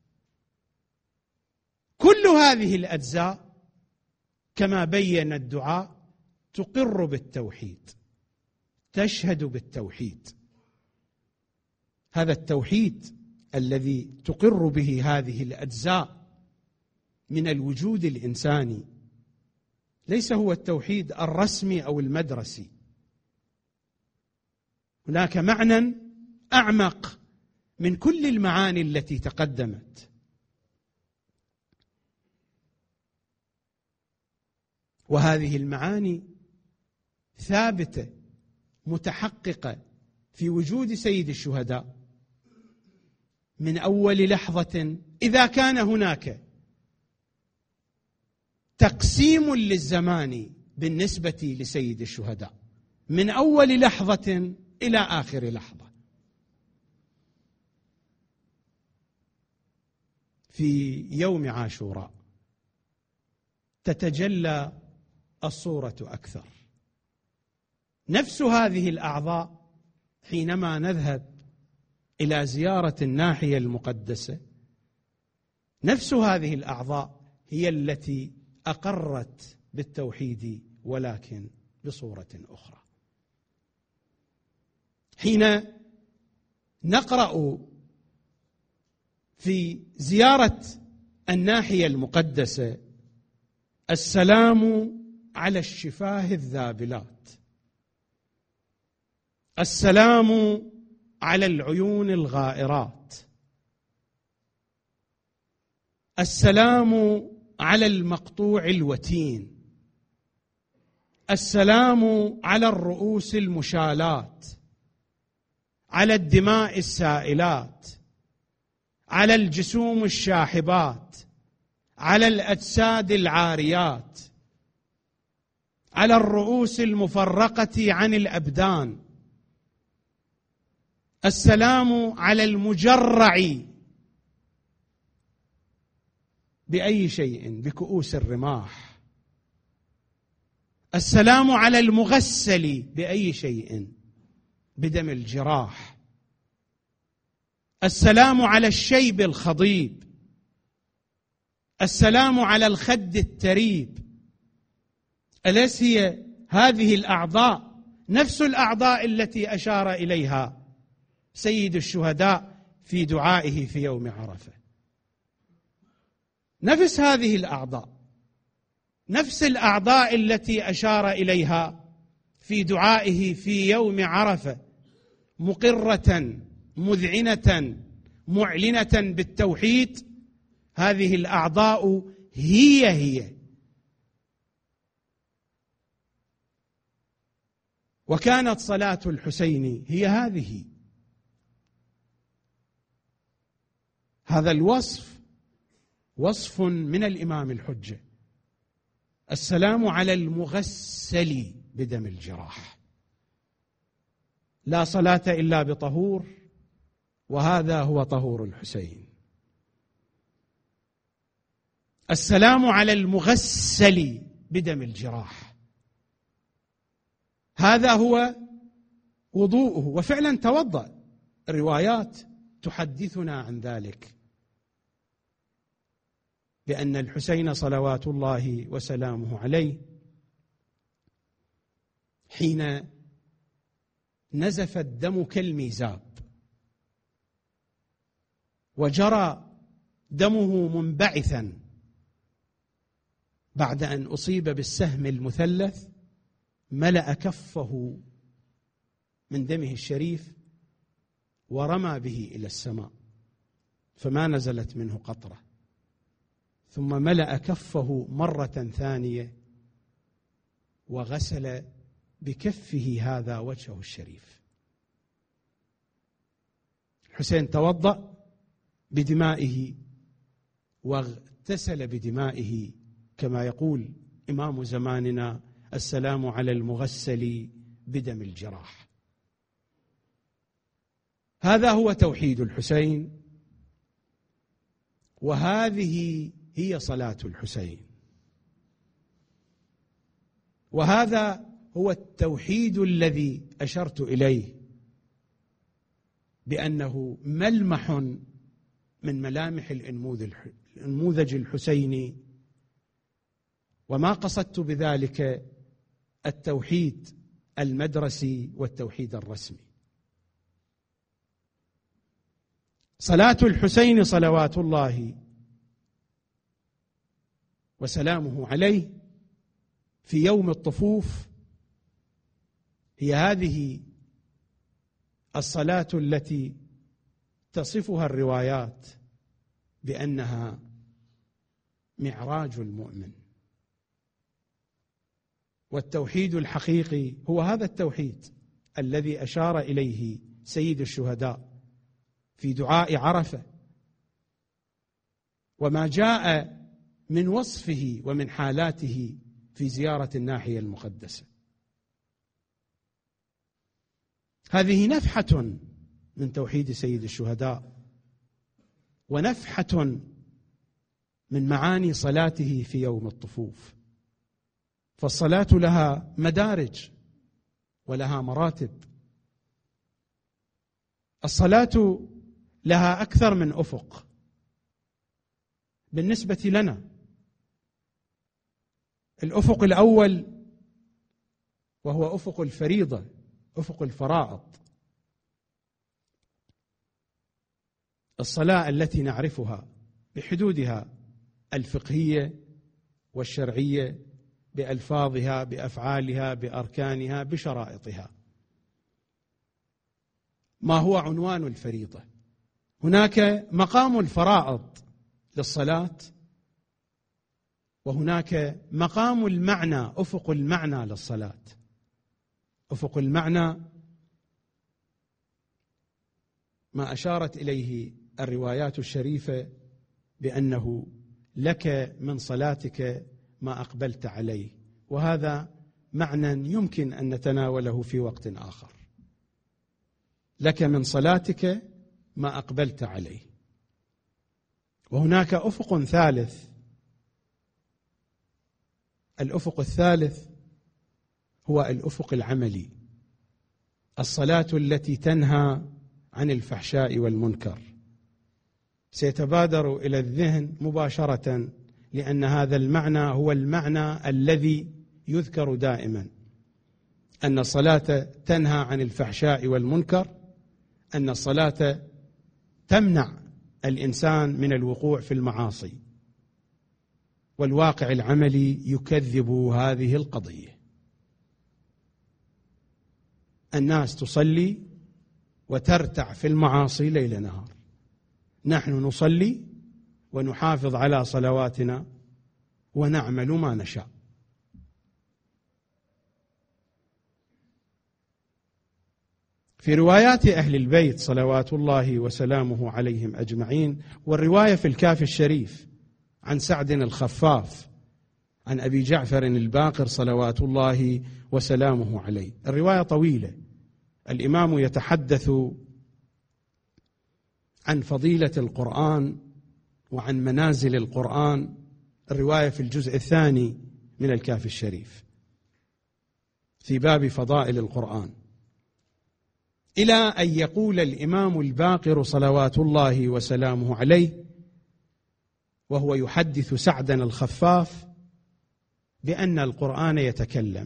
كل هذه الأجزاء كما بين الدعاء تقر بالتوحيد، تشهد بالتوحيد. هذا التوحيد الذي تقر به هذه الأجزاء من الوجود الإنساني ليس هو التوحيد الرسمي أو المدرسي، هناك معنى أعمق من كل المعاني التي تقدمت. وهذه المعاني ثابتة متحققة في وجود سيد الشهداء من أول لحظة، إذا كان هناك تقسيم للزمان بالنسبة لسيد الشهداء من أول لحظة إلى آخر لحظة، في يوم عاشوراء تتجلى الصورة أكثر. نفس هذه الأعضاء حينما نذهب إلى زيارة الناحية المقدسة، نفس هذه الأعضاء هي التي أقرت بالتوحيد ولكن بصورة أخرى. حين نقرأ في زيارة الناحية المقدسة: السلام على الشفاه الذابلات، السلام على العيون الغائرات، السلام على المقطوع الوتين، السلام على الرؤوس المشالات، على الدماء السائلات، على الجسوم الشاحبات، على الأجساد العاريات، على الرؤوس المفرقة عن الأبدان، السلام على المجرع بأي شيء بكؤوس الرماح، السلام على المغسل بأي شيء بدم الجراح، السلام على الشيب الخضيب، السلام على الخد التريب. أليس هي هذه الأعضاء نفس الأعضاء التي أشار إليها سيد الشهداء في دعائه في يوم عرفة؟ نفس هذه الأعضاء، نفس الأعضاء التي أشار إليها في دعائه في يوم عرفة، مقرة مذعنة معلنة بالتوحيد. هذه الأعضاء هي هي وكانت صلاة الحسين هي هذه. هذا الوصف وصف من الإمام الحجة: السلام على المغسل بدم الجراح. لا صلاة إلا بطهور، وهذا هو طهور الحسين. السلام على المغسل بدم الجراح، هذا هو وضوءه، وفعلا توضأ. الروايات تحدثنا عن ذلك، بأن الحسين صلوات الله وسلامه عليه حين نزف الدم كالميزاب وجرى دمه منبعثا بعد أن أصيب بالسهم المثلث، ملأ كفه من دمه الشريف ورمى به إلى السماء فما نزلت منه قطرة، ثم ملأ كفه مرة ثانية وغسل بكفه هذا وجهه الشريف. الحسين توضأ بدمائه واغتسل بدمائه، كما يقول إمام زماننا: السلام على المغسل بدم الجراح. هذا هو توحيد الحسين، وهذه هي صلاة الحسين، وهذا هو التوحيد الذي أشرت إليه بأنه ملمح من ملامح النموذج الحسيني. وما قصدت بذلك التوحيد المدرسي والتوحيد الرسمي. صلاة الحسين صلوات الله وسلامه عليه في يوم الطفوف هي هذه الصلاة التي تصفها الروايات بأنها معراج المؤمن. والتوحيد الحقيقي هو هذا التوحيد الذي أشار إليه سيد الشهداء في دعاء عرفة، وما جاء من وصفه ومن حالاته في زيارة الناحية المقدسة. هذه نفحة من توحيد سيد الشهداء، ونفحة من معاني صلاته في يوم الطفوف. فالصلاة لها مدارج ولها مراتب. الصلاة لها أكثر من أفق بالنسبة لنا. الأفق الأول وهو أفق الفريضة، أفق الفرائض، الصلاة التي نعرفها بحدودها الفقهية والشرعية، بألفاظها، بأفعالها، بأركانها، بشرائطها. ما هو عنوان الفريضة؟ هناك مقام الفرائض للصلاة، وهناك مقام المعنى، أفق المعنى للصلاة. أفق المعنى ما أشارت إليه الروايات الشريفة بأنه لك من صلاتك ما أقبلت عليه، وهذا معنى يمكن أن نتناوله في وقت آخر. لك من صلاتك ما أقبلت عليه. وهناك أفق ثالث. الأفق الثالث هو الأفق العملي، الصلاة التي تنهى عن الفحشاء والمنكر. سيتبادر إلى الذهن مباشرة، لأن هذا المعنى هو المعنى الذي يذكر دائما، أن الصلاة تنهى عن الفحشاء والمنكر، أن الصلاة تمنع الإنسان من الوقوع في المعاصي. والواقع العملي يكذب هذه القضية. الناس تصلي وترتع في المعاصي ليل نهار. نحن نصلي ونحافظ على صلواتنا ونعمل ما نشاء. في روايات أهل البيت صلوات الله وسلامه عليهم أجمعين، والرواية في الكافي الشريف عن سعد الخفاف عن أبي جعفر الباقر صلوات الله وسلامه عليه. الرواية طويلة، الإمام يتحدث عن فضيلة القرآن وعن منازل القرآن. الرواية في الجزء الثاني من الكافي الشريف في باب فضائل القرآن، إلى أن يقول الإمام الباقر صلوات الله وسلامه عليه وهو يحدث سعدا الخفاف بأن القرآن يتكلم،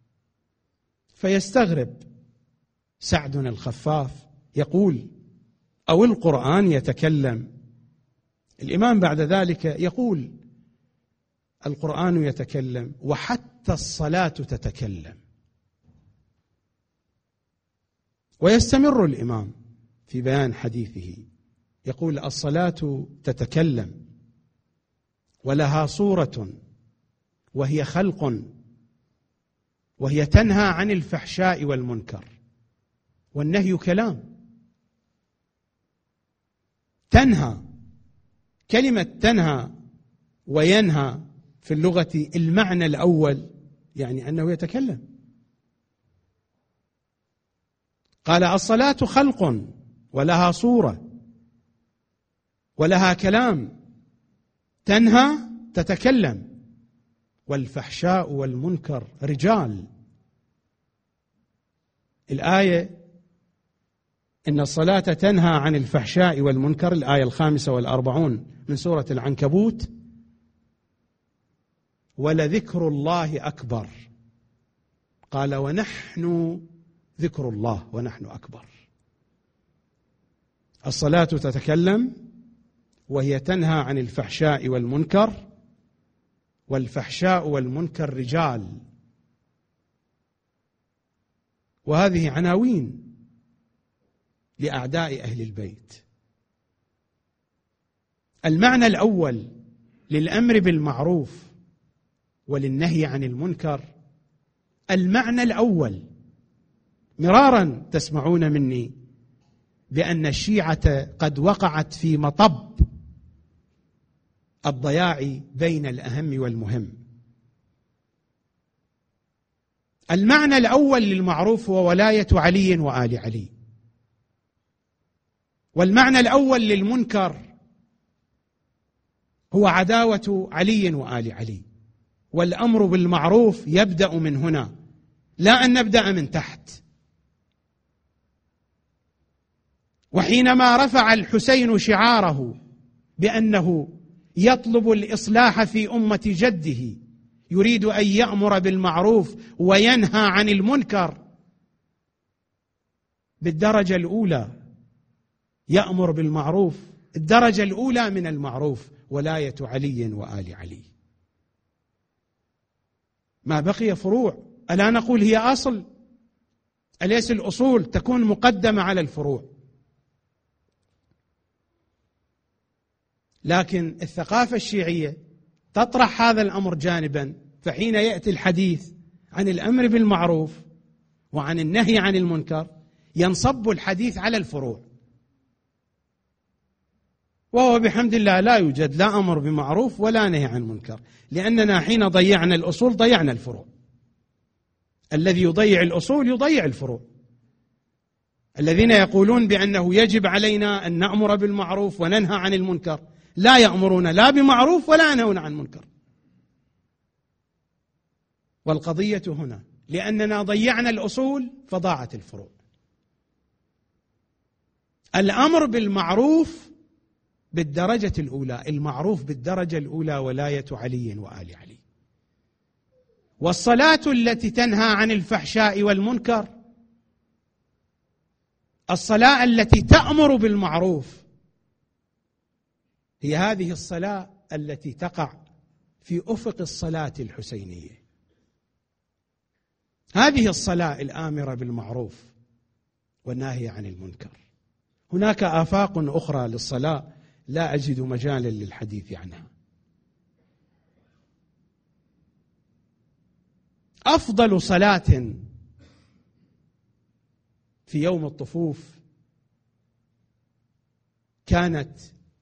فيستغرب سعد الخفاف يقول: أو القرآن يتكلم؟ الإمام بعد ذلك يقول: القرآن يتكلم وحتى الصلاة تتكلم. ويستمر الإمام في بيان حديثه يقول: الصلاة تتكلم ولها صورة وهي خلق، وهي تنهى عن الفحشاء والمنكر، والنهي كلام. تنهى، كلمة تنهى وينهى في اللغة المعنى الأول يعني أنه يتكلم. قال: الصلاة خلق ولها صورة ولها كلام، تنهى تتكلم، والفحشاء والمنكر رجال. الآية إن الصلاة تنهى عن الفحشاء والمنكر، الآية الخامسة والأربعون من سورة العنكبوت: ولذكر الله أكبر. قال: ونحن ذكر الله ونحن أكبر. الصلاة تتكلم وهي تنهى عن الفحشاء والمنكر، والفحشاء والمنكر رجال. وهذه عناوين لأعداء أهل البيت. المعنى الأول للأمر بالمعروف وللنهي عن المنكر، المعنى الأول مرارا تسمعون مني بأن الشيعة قد وقعت في مطب الضياع بين الأهم والمهم. المعنى الأول للمعروف هو ولاية علي وآل علي، والمعنى الأول للمنكر هو عداوة علي وآل علي. والأمر بالمعروف يبدأ من هنا، لا أن نبدأ من تحت. وحينما رفع الحسين شعاره بأنه يطلب الإصلاح في أمة جده، يريد أن يأمر بالمعروف وينهى عن المنكر بالدرجة الأولى، يأمر بالمعروف الدرجة الأولى من المعروف ولاية علي وآل علي. ما بقي فروع، ألا نقول هي أصل؟ أليس الأصول تكون مقدمة على الفروع؟ لكن الثقافة الشيعية تطرح هذا الأمر جانبا، فحين يأتي الحديث عن الأمر بالمعروف وعن النهي عن المنكر ينصب الحديث على الفروع، وهو بحمد الله لا يوجد لا أمر بمعروف ولا نهي عن منكر، لأننا حين ضيعنا الأصول ضيعنا الفروع. الذي يضيع الأصول يضيع الفروع. الذين يقولون بأنه يجب علينا أن نأمر بالمعروف وننهى عن المنكر لا يأمرون لا بمعروف ولا ينهون عن منكر. والقضية هنا لأننا ضيعنا الأصول فضاعت الفروع. الأمر بالمعروف بالدرجة الأولى، المعروف بالدرجة الأولى ولاية علي وآل علي. والصلاة التي تنهى عن الفحشاء والمنكر، الصلاة التي تأمر بالمعروف، هي هذه الصلاة التي تقع في أفق الصلاة الحسينية. هذه الصلاة الآمرة بالمعروف والناهية عن المنكر. هناك آفاق أخرى للصلاة لا أجد مجالا للحديث عنها. أفضل صلاة في يوم الطفوف كانت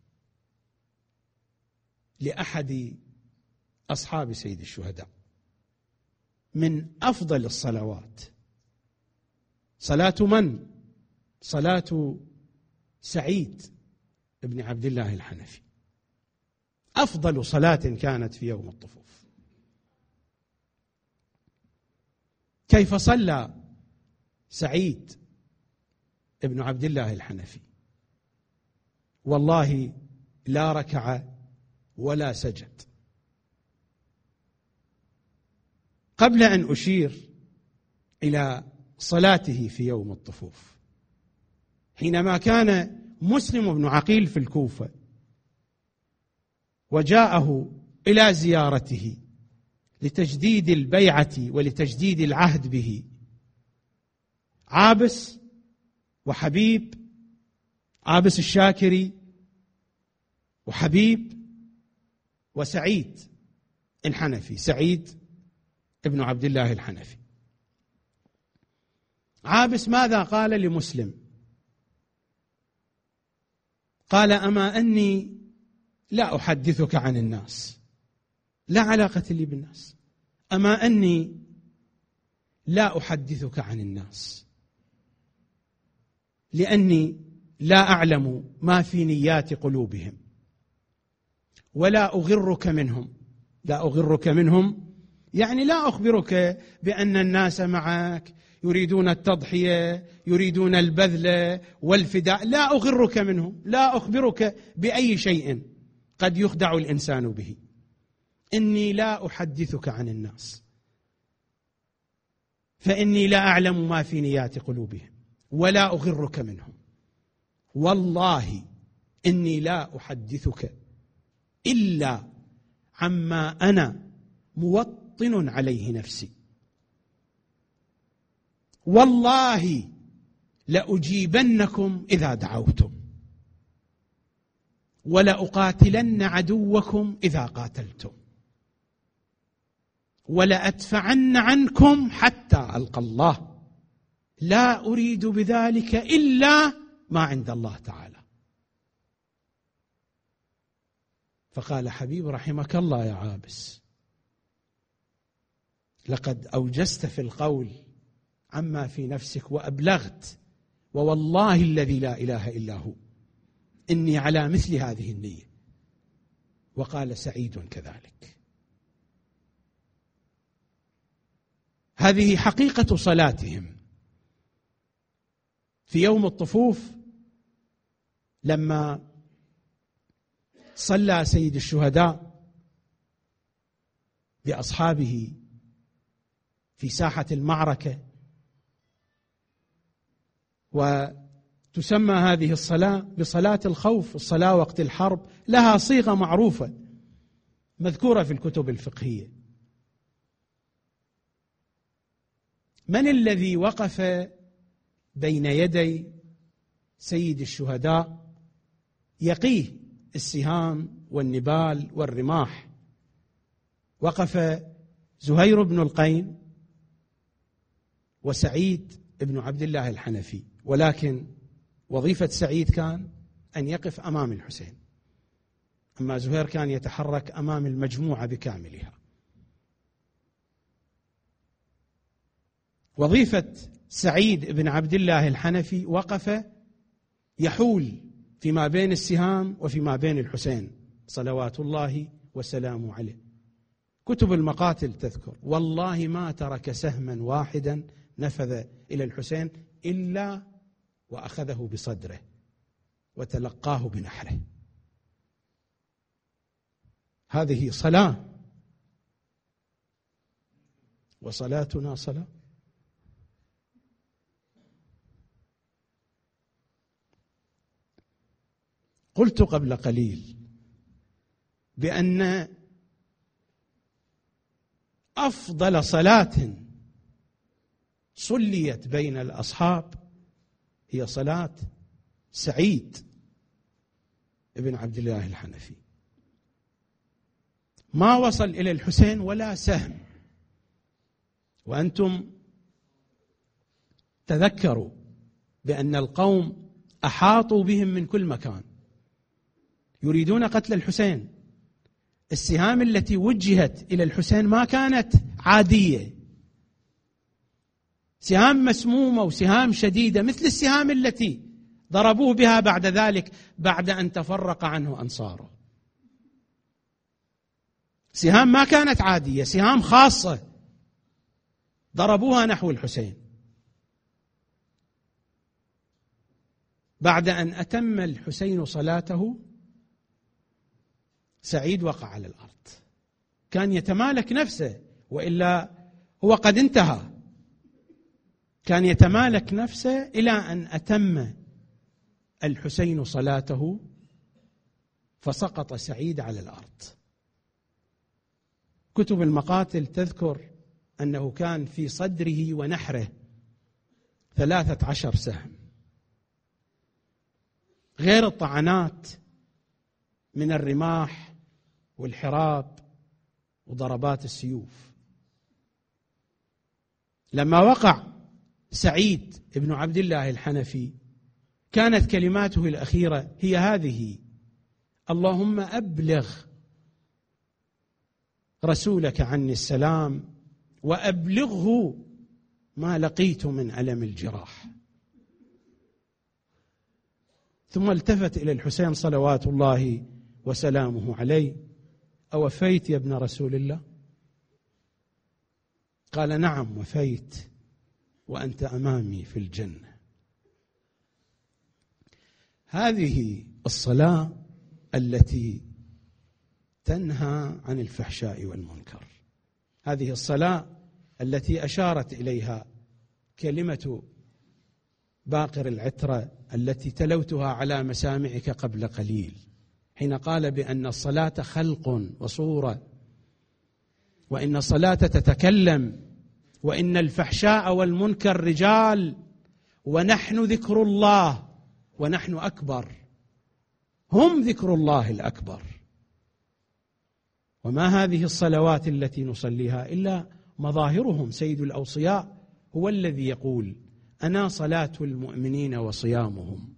لأحد أصحاب سيد الشهداء، من أفضل الصلوات. صلاة من؟ صلاة سعيد ابن عبد الله الحنفي، أفضل صلاة كانت في يوم الطفوف. كيف صلى سعيد ابن عبد الله الحنفي؟ والله لا ركع ولا سجد. قبل أن أشير إلى صلاته في يوم الطفوف، حينما كان مسلم بن عقيل في الكوفة وجاءه إلى زيارته لتجديد البيعة ولتجديد العهد به عابس وحبيب، عابس الشاكري وحبيب وسعيد الحنفي، سعيد ابن عبد الله الحنفي. عابس ماذا قال لمسلم؟ قال: أما أني لا أحدثك عن الناس، لا علاقة لي بالناس، أما أني لا أحدثك عن الناس لأني لا أعلم ما في نيات قلوبهم ولا أغرك منهم. لا أغرك منهم يعني لا أخبرك بأن الناس معك يريدون التضحية، يريدون البذل والفداء، لا أغرك منهم، لا أخبرك بأي شيء قد يخدع الإنسان به. إني لا أحدثك عن الناس فإني لا أعلم ما في نيات قلوبهم ولا أغرك منهم. والله إني لا أحدثك إلا عما أنا موطن عليه نفسي. والله لأجيبنكم إذا دعوتم ولأقاتلن عدوكم إذا قاتلتم ولأدفعن عنكم حتى ألقى الله. لا أريد بذلك إلا ما عند الله تعالى. فقال حبيب رحمك الله يا عابس، لقد أوجزت في القول عما في نفسك وأبلغت، ووالله الذي لا إله إلا هو إني على مثل هذه النية. وقال سعيد كذلك. هذه حقيقة صلاتهم في يوم الطفوف، لما صلى سيد الشهداء بأصحابه في ساحة المعركة. وتسمى هذه الصلاة بصلاة الخوف، الصلاة وقت الحرب، لها صيغة معروفة مذكورة في الكتب الفقهية. من الذي وقف بين يدي سيد الشهداء يقيه السهام والنبال والرماح؟ وقف زهير بن القين وسعيد بن عبد الله الحنفي، ولكن وظيفة سعيد كان أن يقف أمام الحسين، أما زهير كان يتحرك أمام المجموعة بكاملها. وظيفة سعيد بن عبد الله الحنفي وقف يحول فيما بين السهام وفيما بين الحسين صلوات الله وسلامه عليه. كتب المقاتل تذكر والله ما ترك سهما واحدا نفذ إلى الحسين إلا وأخذه بصدره وتلقاه بنحره. هذه صلاة، وصلاتنا صلاة. قلت قبل قليل بأن أفضل صلاة صليت بين الأصحاب هي صلاة سعيد بن عبد الله الحنفي. ما وصل إلى الحسين ولا سهم. وأنتم تذكروا بأن القوم أحاطوا بهم من كل مكان يريدون قتل الحسين. السهام التي وجهت إلى الحسين ما كانت عادية، سهام مسمومة وسهام شديدة، مثل السهام التي ضربوه بها بعد ذلك بعد أن تفرق عنه أنصاره. سهام ما كانت عادية، سهام خاصة ضربوها نحو الحسين. بعد أن أتم الحسين صلاته سعيد وقع على الأرض، كان يتمالك نفسه وإلا هو قد انتهى. كان يتمالك نفسه إلى أن أتم الحسين صلاته فسقط سعيد على الأرض. كتب المقاتل تذكر أنه كان في صدره ونحره ثلاثة عشر سهم، غير الطعنات من الرماح والحراب وضربات السيوف. لما وقع سعيد بن عبد الله الحنفي كانت كلماته الأخيرة هي هذه: اللهم أبلغ رسولك عني السلام وأبلغه ما لقيت من ألم الجراح. ثم التفت إلى الحسين صلوات الله وسلامه عليه: أوفيت يا ابن رسول الله؟ قال: نعم وفيت وأنت أمامي في الجنة. هذه الصلاة التي تنهى عن الفحشاء والمنكر، هذه الصلاة التي أشارت إليها كلمة باقر العترة التي تلوتها على مسامعك قبل قليل، حين قال بأن الصلاة خلق وصورة، وإن الصلاة تتكلم، وإن الفحشاء والمنكر رجال، ونحن ذكر الله ونحن أكبر، هم ذكر الله الأكبر. وما هذه الصلوات التي نصليها إلا مظاهرهم. سيد الأوصياء هو الذي يقول: أنا صلاة المؤمنين وصيامهم.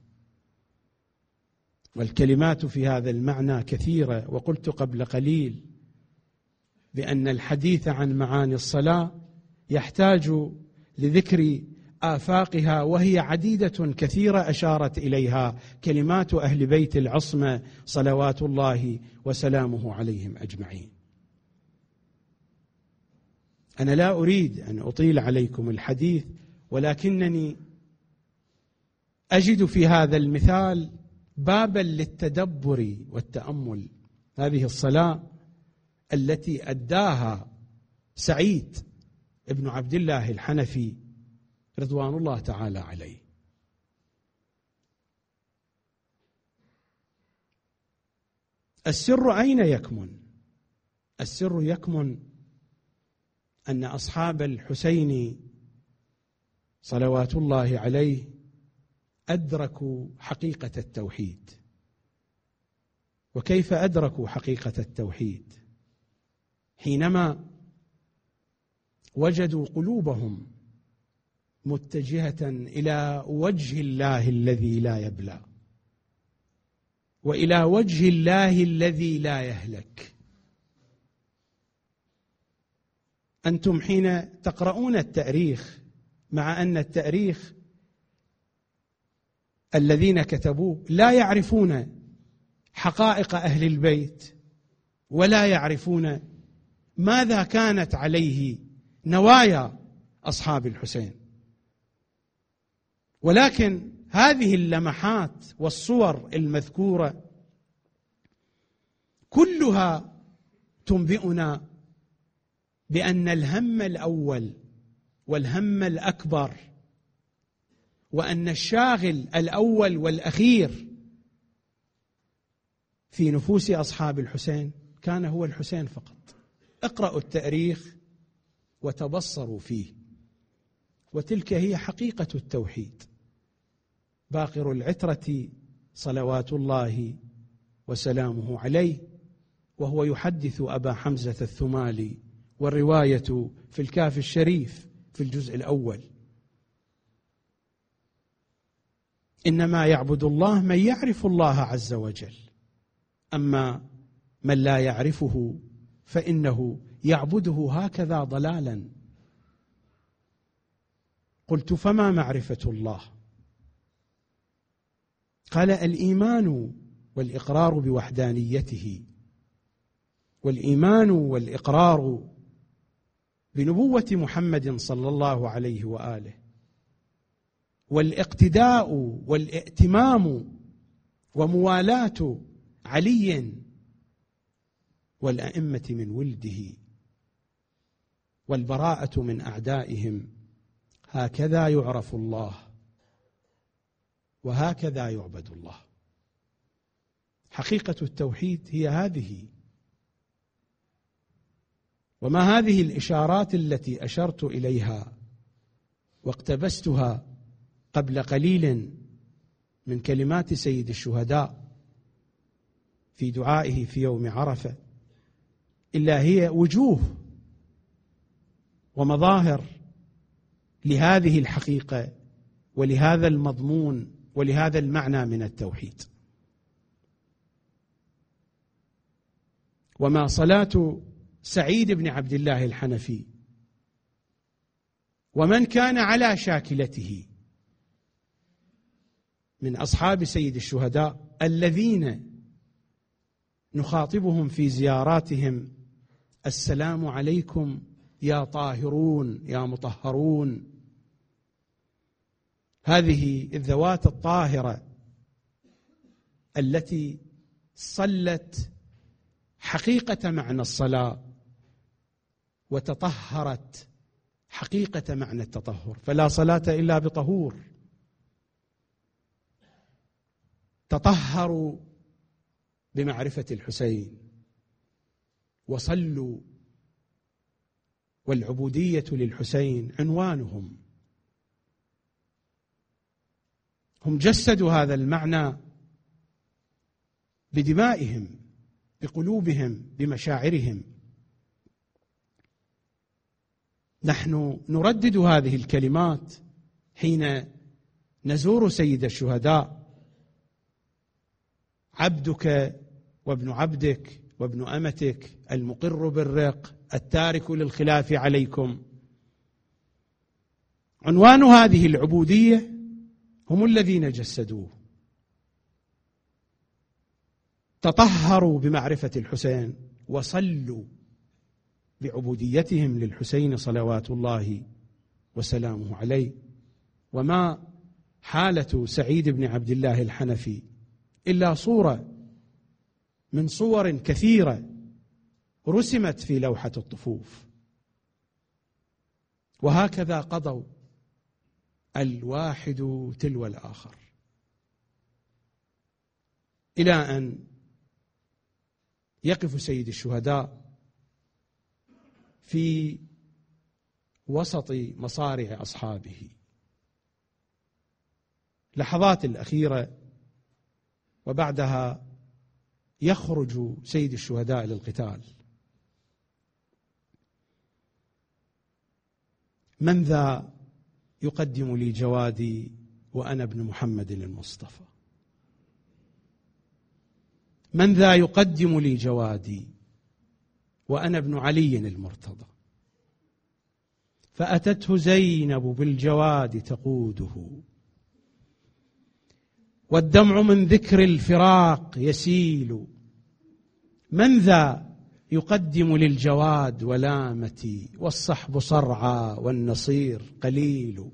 والكلمات في هذا المعنى كثيرة، وقلت قبل قليل بأن الحديث عن معاني الصلاة يحتاج لذكر آفاقها، وهي عديدة كثيرة أشارت إليها كلمات أهل بيت العصمة صلوات الله وسلامه عليهم أجمعين. أنا لا أريد أن أطيل عليكم الحديث، ولكنني أجد في هذا المثال بابا للتدبر والتأمل. هذه الصلاة التي أداها سعيد ابن عبد الله الحنفي رضوان الله تعالى عليه، السر أين يكمن؟ السر يكمن أن أصحاب الحسين صلوات الله عليه أدركوا حقيقة التوحيد. وكيف أدركوا حقيقة التوحيد؟ حينما وجدوا قلوبهم متجهة إلى وجه الله الذي لا يبلى، وإلى وجه الله الذي لا يهلك. أنتم حين تقرؤون التاريخ، مع أن التاريخ الذين كتبوه لا يعرفون حقائق أهل البيت، ولا يعرفون ماذا كانت عليه نوايا أصحاب الحسين، ولكن هذه اللمحات والصور المذكورة كلها تنبئنا بأن الهم الأول والهم الأكبر، وأن الشاغل الأول والأخير في نفوس أصحاب الحسين كان هو الحسين فقط. اقرأوا التاريخ وتبصروا فيه، وتلك هي حقيقة التوحيد. باقر العترة صلوات الله وسلامه عليه وهو يحدث أبا حمزة الثمالي، والرواية في الكافي الشريف في الجزء الأول: إنما يعبد الله من يعرف الله عز وجل، أما من لا يعرفه فإنه يعبده هكذا ضلالا. قلت: فما معرفة الله؟ قال: الإيمان والإقرار بوحدانيته، والإيمان والإقرار بنبوة محمد صلى الله عليه وآله، والاقتداء والائتمام وموالاة علي والأئمة من ولده، والبراءة من أعدائهم. هكذا يعرف الله، وهكذا يعبد الله. حقيقة التوحيد هي هذه. وما هذه الإشارات التي أشرت إليها واقتبستها قبل قليل من كلمات سيد الشهداء في دعائه في يوم عرفة، إلا هي وجوه ومظاهر لهذه الحقيقة ولهذا المضمون ولهذا المعنى من التوحيد. وما صلاة سعيد بن عبد الله الحنفي ومن كان على شاكلته من أصحاب سيد الشهداء الذين نخاطبهم في زياراتهم: السلام عليكم يا طاهرون يا مطهرون. هذه الذوات الطاهرة التي صلت حقيقة معنى الصلاة وتطهرت حقيقة معنى التطهر، فلا صلاة إلا بطهور. تطهروا بمعرفة الحسين وصلوا، والعبودية للحسين عنوانهم. هم جسدوا هذا المعنى بدمائهم، بقلوبهم، بمشاعرهم. نحن نردد هذه الكلمات حين نزور سيد الشهداء: عبدك وابن عبدك وابن أمتك المقر بالرق التارك للخلاف عليكم. عنوان هذه العبودية هم الذين جسدوه. تطهروا بمعرفة الحسين وصلوا بعبوديتهم للحسين صلوات الله وسلامه عليه. وما حالة سعيد بن عبد الله الحنفي إلا صورة من صور كثيرة رسمت في لوحة الطفوف. وهكذا قضوا الواحد تلو الآخر إلى أن يقف سيد الشهداء في وسط مصارع أصحابه. لحظات الأخيرة وبعدها يخرج سيد الشهداء للقتال. من ذا يقدم لي جوادي وأنا ابن محمد المصطفى؟ من ذا يقدم لي جوادي وأنا ابن علي المرتضى؟ فأتته زينب بالجواد تقوده، والدمع من ذكر الفراق يسيل. من ذا يقدم للجواد ولامتي، والصحب صرعى والنصير قليل.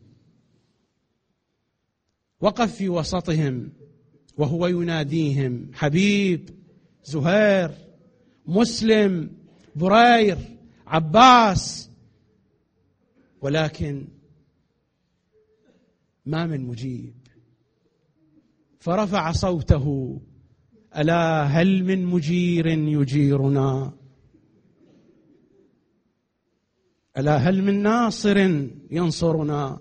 وقف في وسطهم وهو يناديهم: حبيب، زهير، مسلم، برير، عباس. ولكن ما من مجيب، فرفع صوته: ألا هل من مجير يجيرنا؟ ألا هل من ناصر ينصرنا؟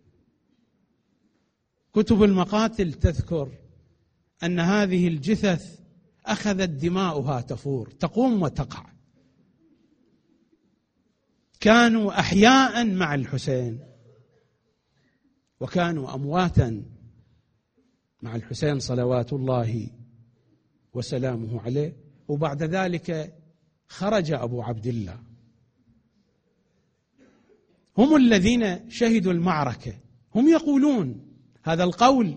كتب المقاتل تذكر أن هذه الجثث أخذت دماؤها تفور، تقوم وتقع. كانوا أحياء مع الحسين وكانوا أمواتا مع الحسين صلوات الله وسلامه عليه. وبعد ذلك خرج أبو عبد الله. هم الذين شهدوا المعركة. هم يقولون هذا القول،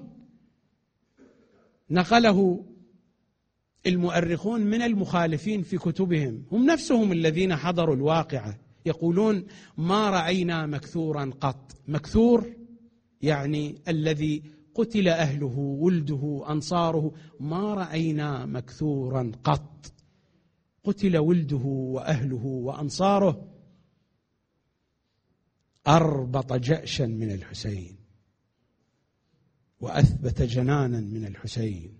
نقله المؤرخون من المخالفين في كتبهم، هم نفسهم الذين حضروا الواقعة، يقولون: ما رأينا مكثورا قط. مكثور يعني الذي قتل أهله، ولده، أنصاره. ما رأينا مكثورا قط، قتل ولده وأهله وأنصاره. أربط جأشا من الحسين وأثبت جنانا من الحسين.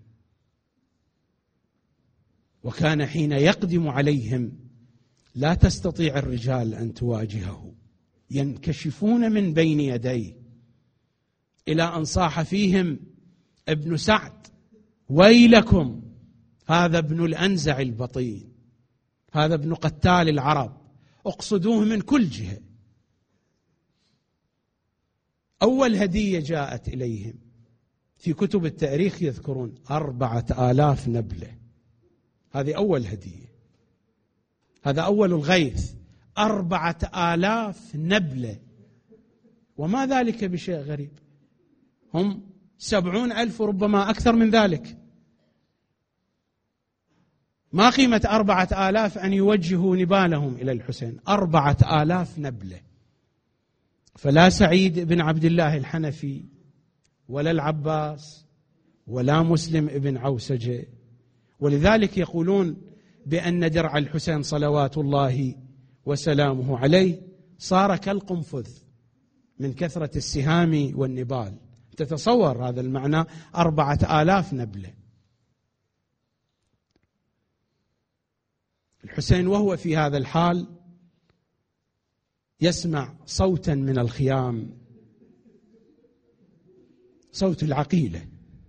وكان حين يقدم عليهم لا تستطيع الرجال أن تواجهه، ينكشفون من بين يديه، إلى أن صاح فيهم ابن سعد: ويلكم، هذا ابن الأنزع البطين، هذا ابن قتال العرب، اقصدوه من كل جهة. أول هدية جاءت إليهم في كتب التاريخ يذكرون أربعة آلاف نبلة. هذه أول هدية، هذا أول الغيث، أربعة آلاف نبلة. وما ذلك بشيء غريب، هم سبعون ألف وربما أكثر من ذلك. ما قيمة أربعة آلاف أن يوجهوا نبالهم إلى الحسين؟ أربعة آلاف نبلة. فلا سعيد بن عبد الله الحنفي ولا العباس ولا مسلم ابن عوسجة. ولذلك يقولون بأن درع الحسين صلوات الله وسلامه عليه صار كالقنفذ من كثرة السهام والنبال. تتصور هذا المعنى، أربعة آلاف نبلة. الحسين وهو في هذا الحال يسمع صوتا من الخيام، صوت العقيلة: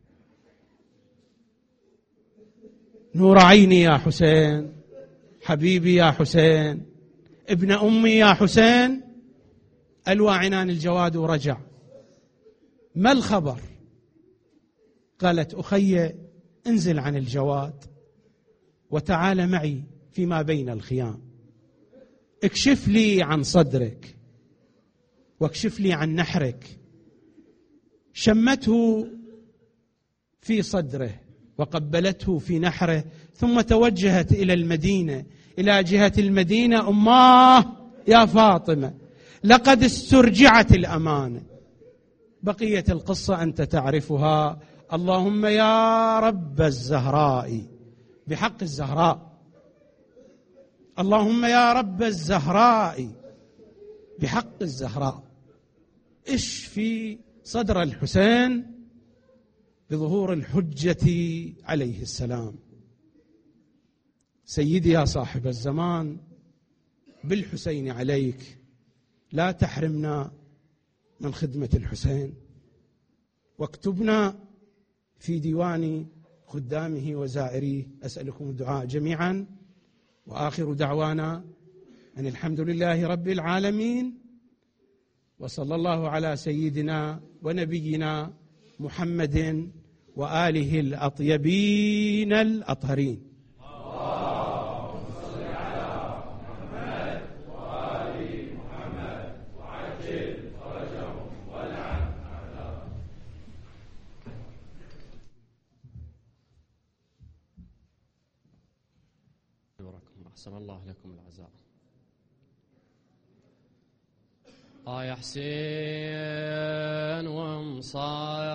نور عيني يا حسين، حبيبي يا حسين، ابن أمي يا حسين. ألوى عنان الجواد ورجع. ما الخبر؟ قالت: أخي انزل عن الجواد وتعال معي فيما بين الخيام، اكشف لي عن صدرك واكشف لي عن نحرك. شمته في صدره وقبلته في نحره، ثم توجهت إلى المدينة، إلى جهة المدينة. أماه يا فاطمة، لقد استرجعت الأمانة. بقية القصة أنت تعرفها. اللهم يا رب الزهراء، بحق الزهراء، اللهم يا رب الزهراء، بحق الزهراء، اشفي صدر الحسين بظهور الحجة عليه السلام. سيدي يا صاحب الزمان، بالحسين عليك، لا تحرمنا من خدمة الحسين، واكتبنا في ديوان خدامه وزائريه. أسألكم الدعاء جميعا، وآخر دعوانا أن الحمد لله رب العالمين، وصلى الله على سيدنا ونبينا محمد وآله الأطيبين الأطهرين. اللهم صل على محمد وآل محمد وعجل فرجهم ولعن أعداءهم. أحسن الله لكم العزاء. آه يا حسين ومصاب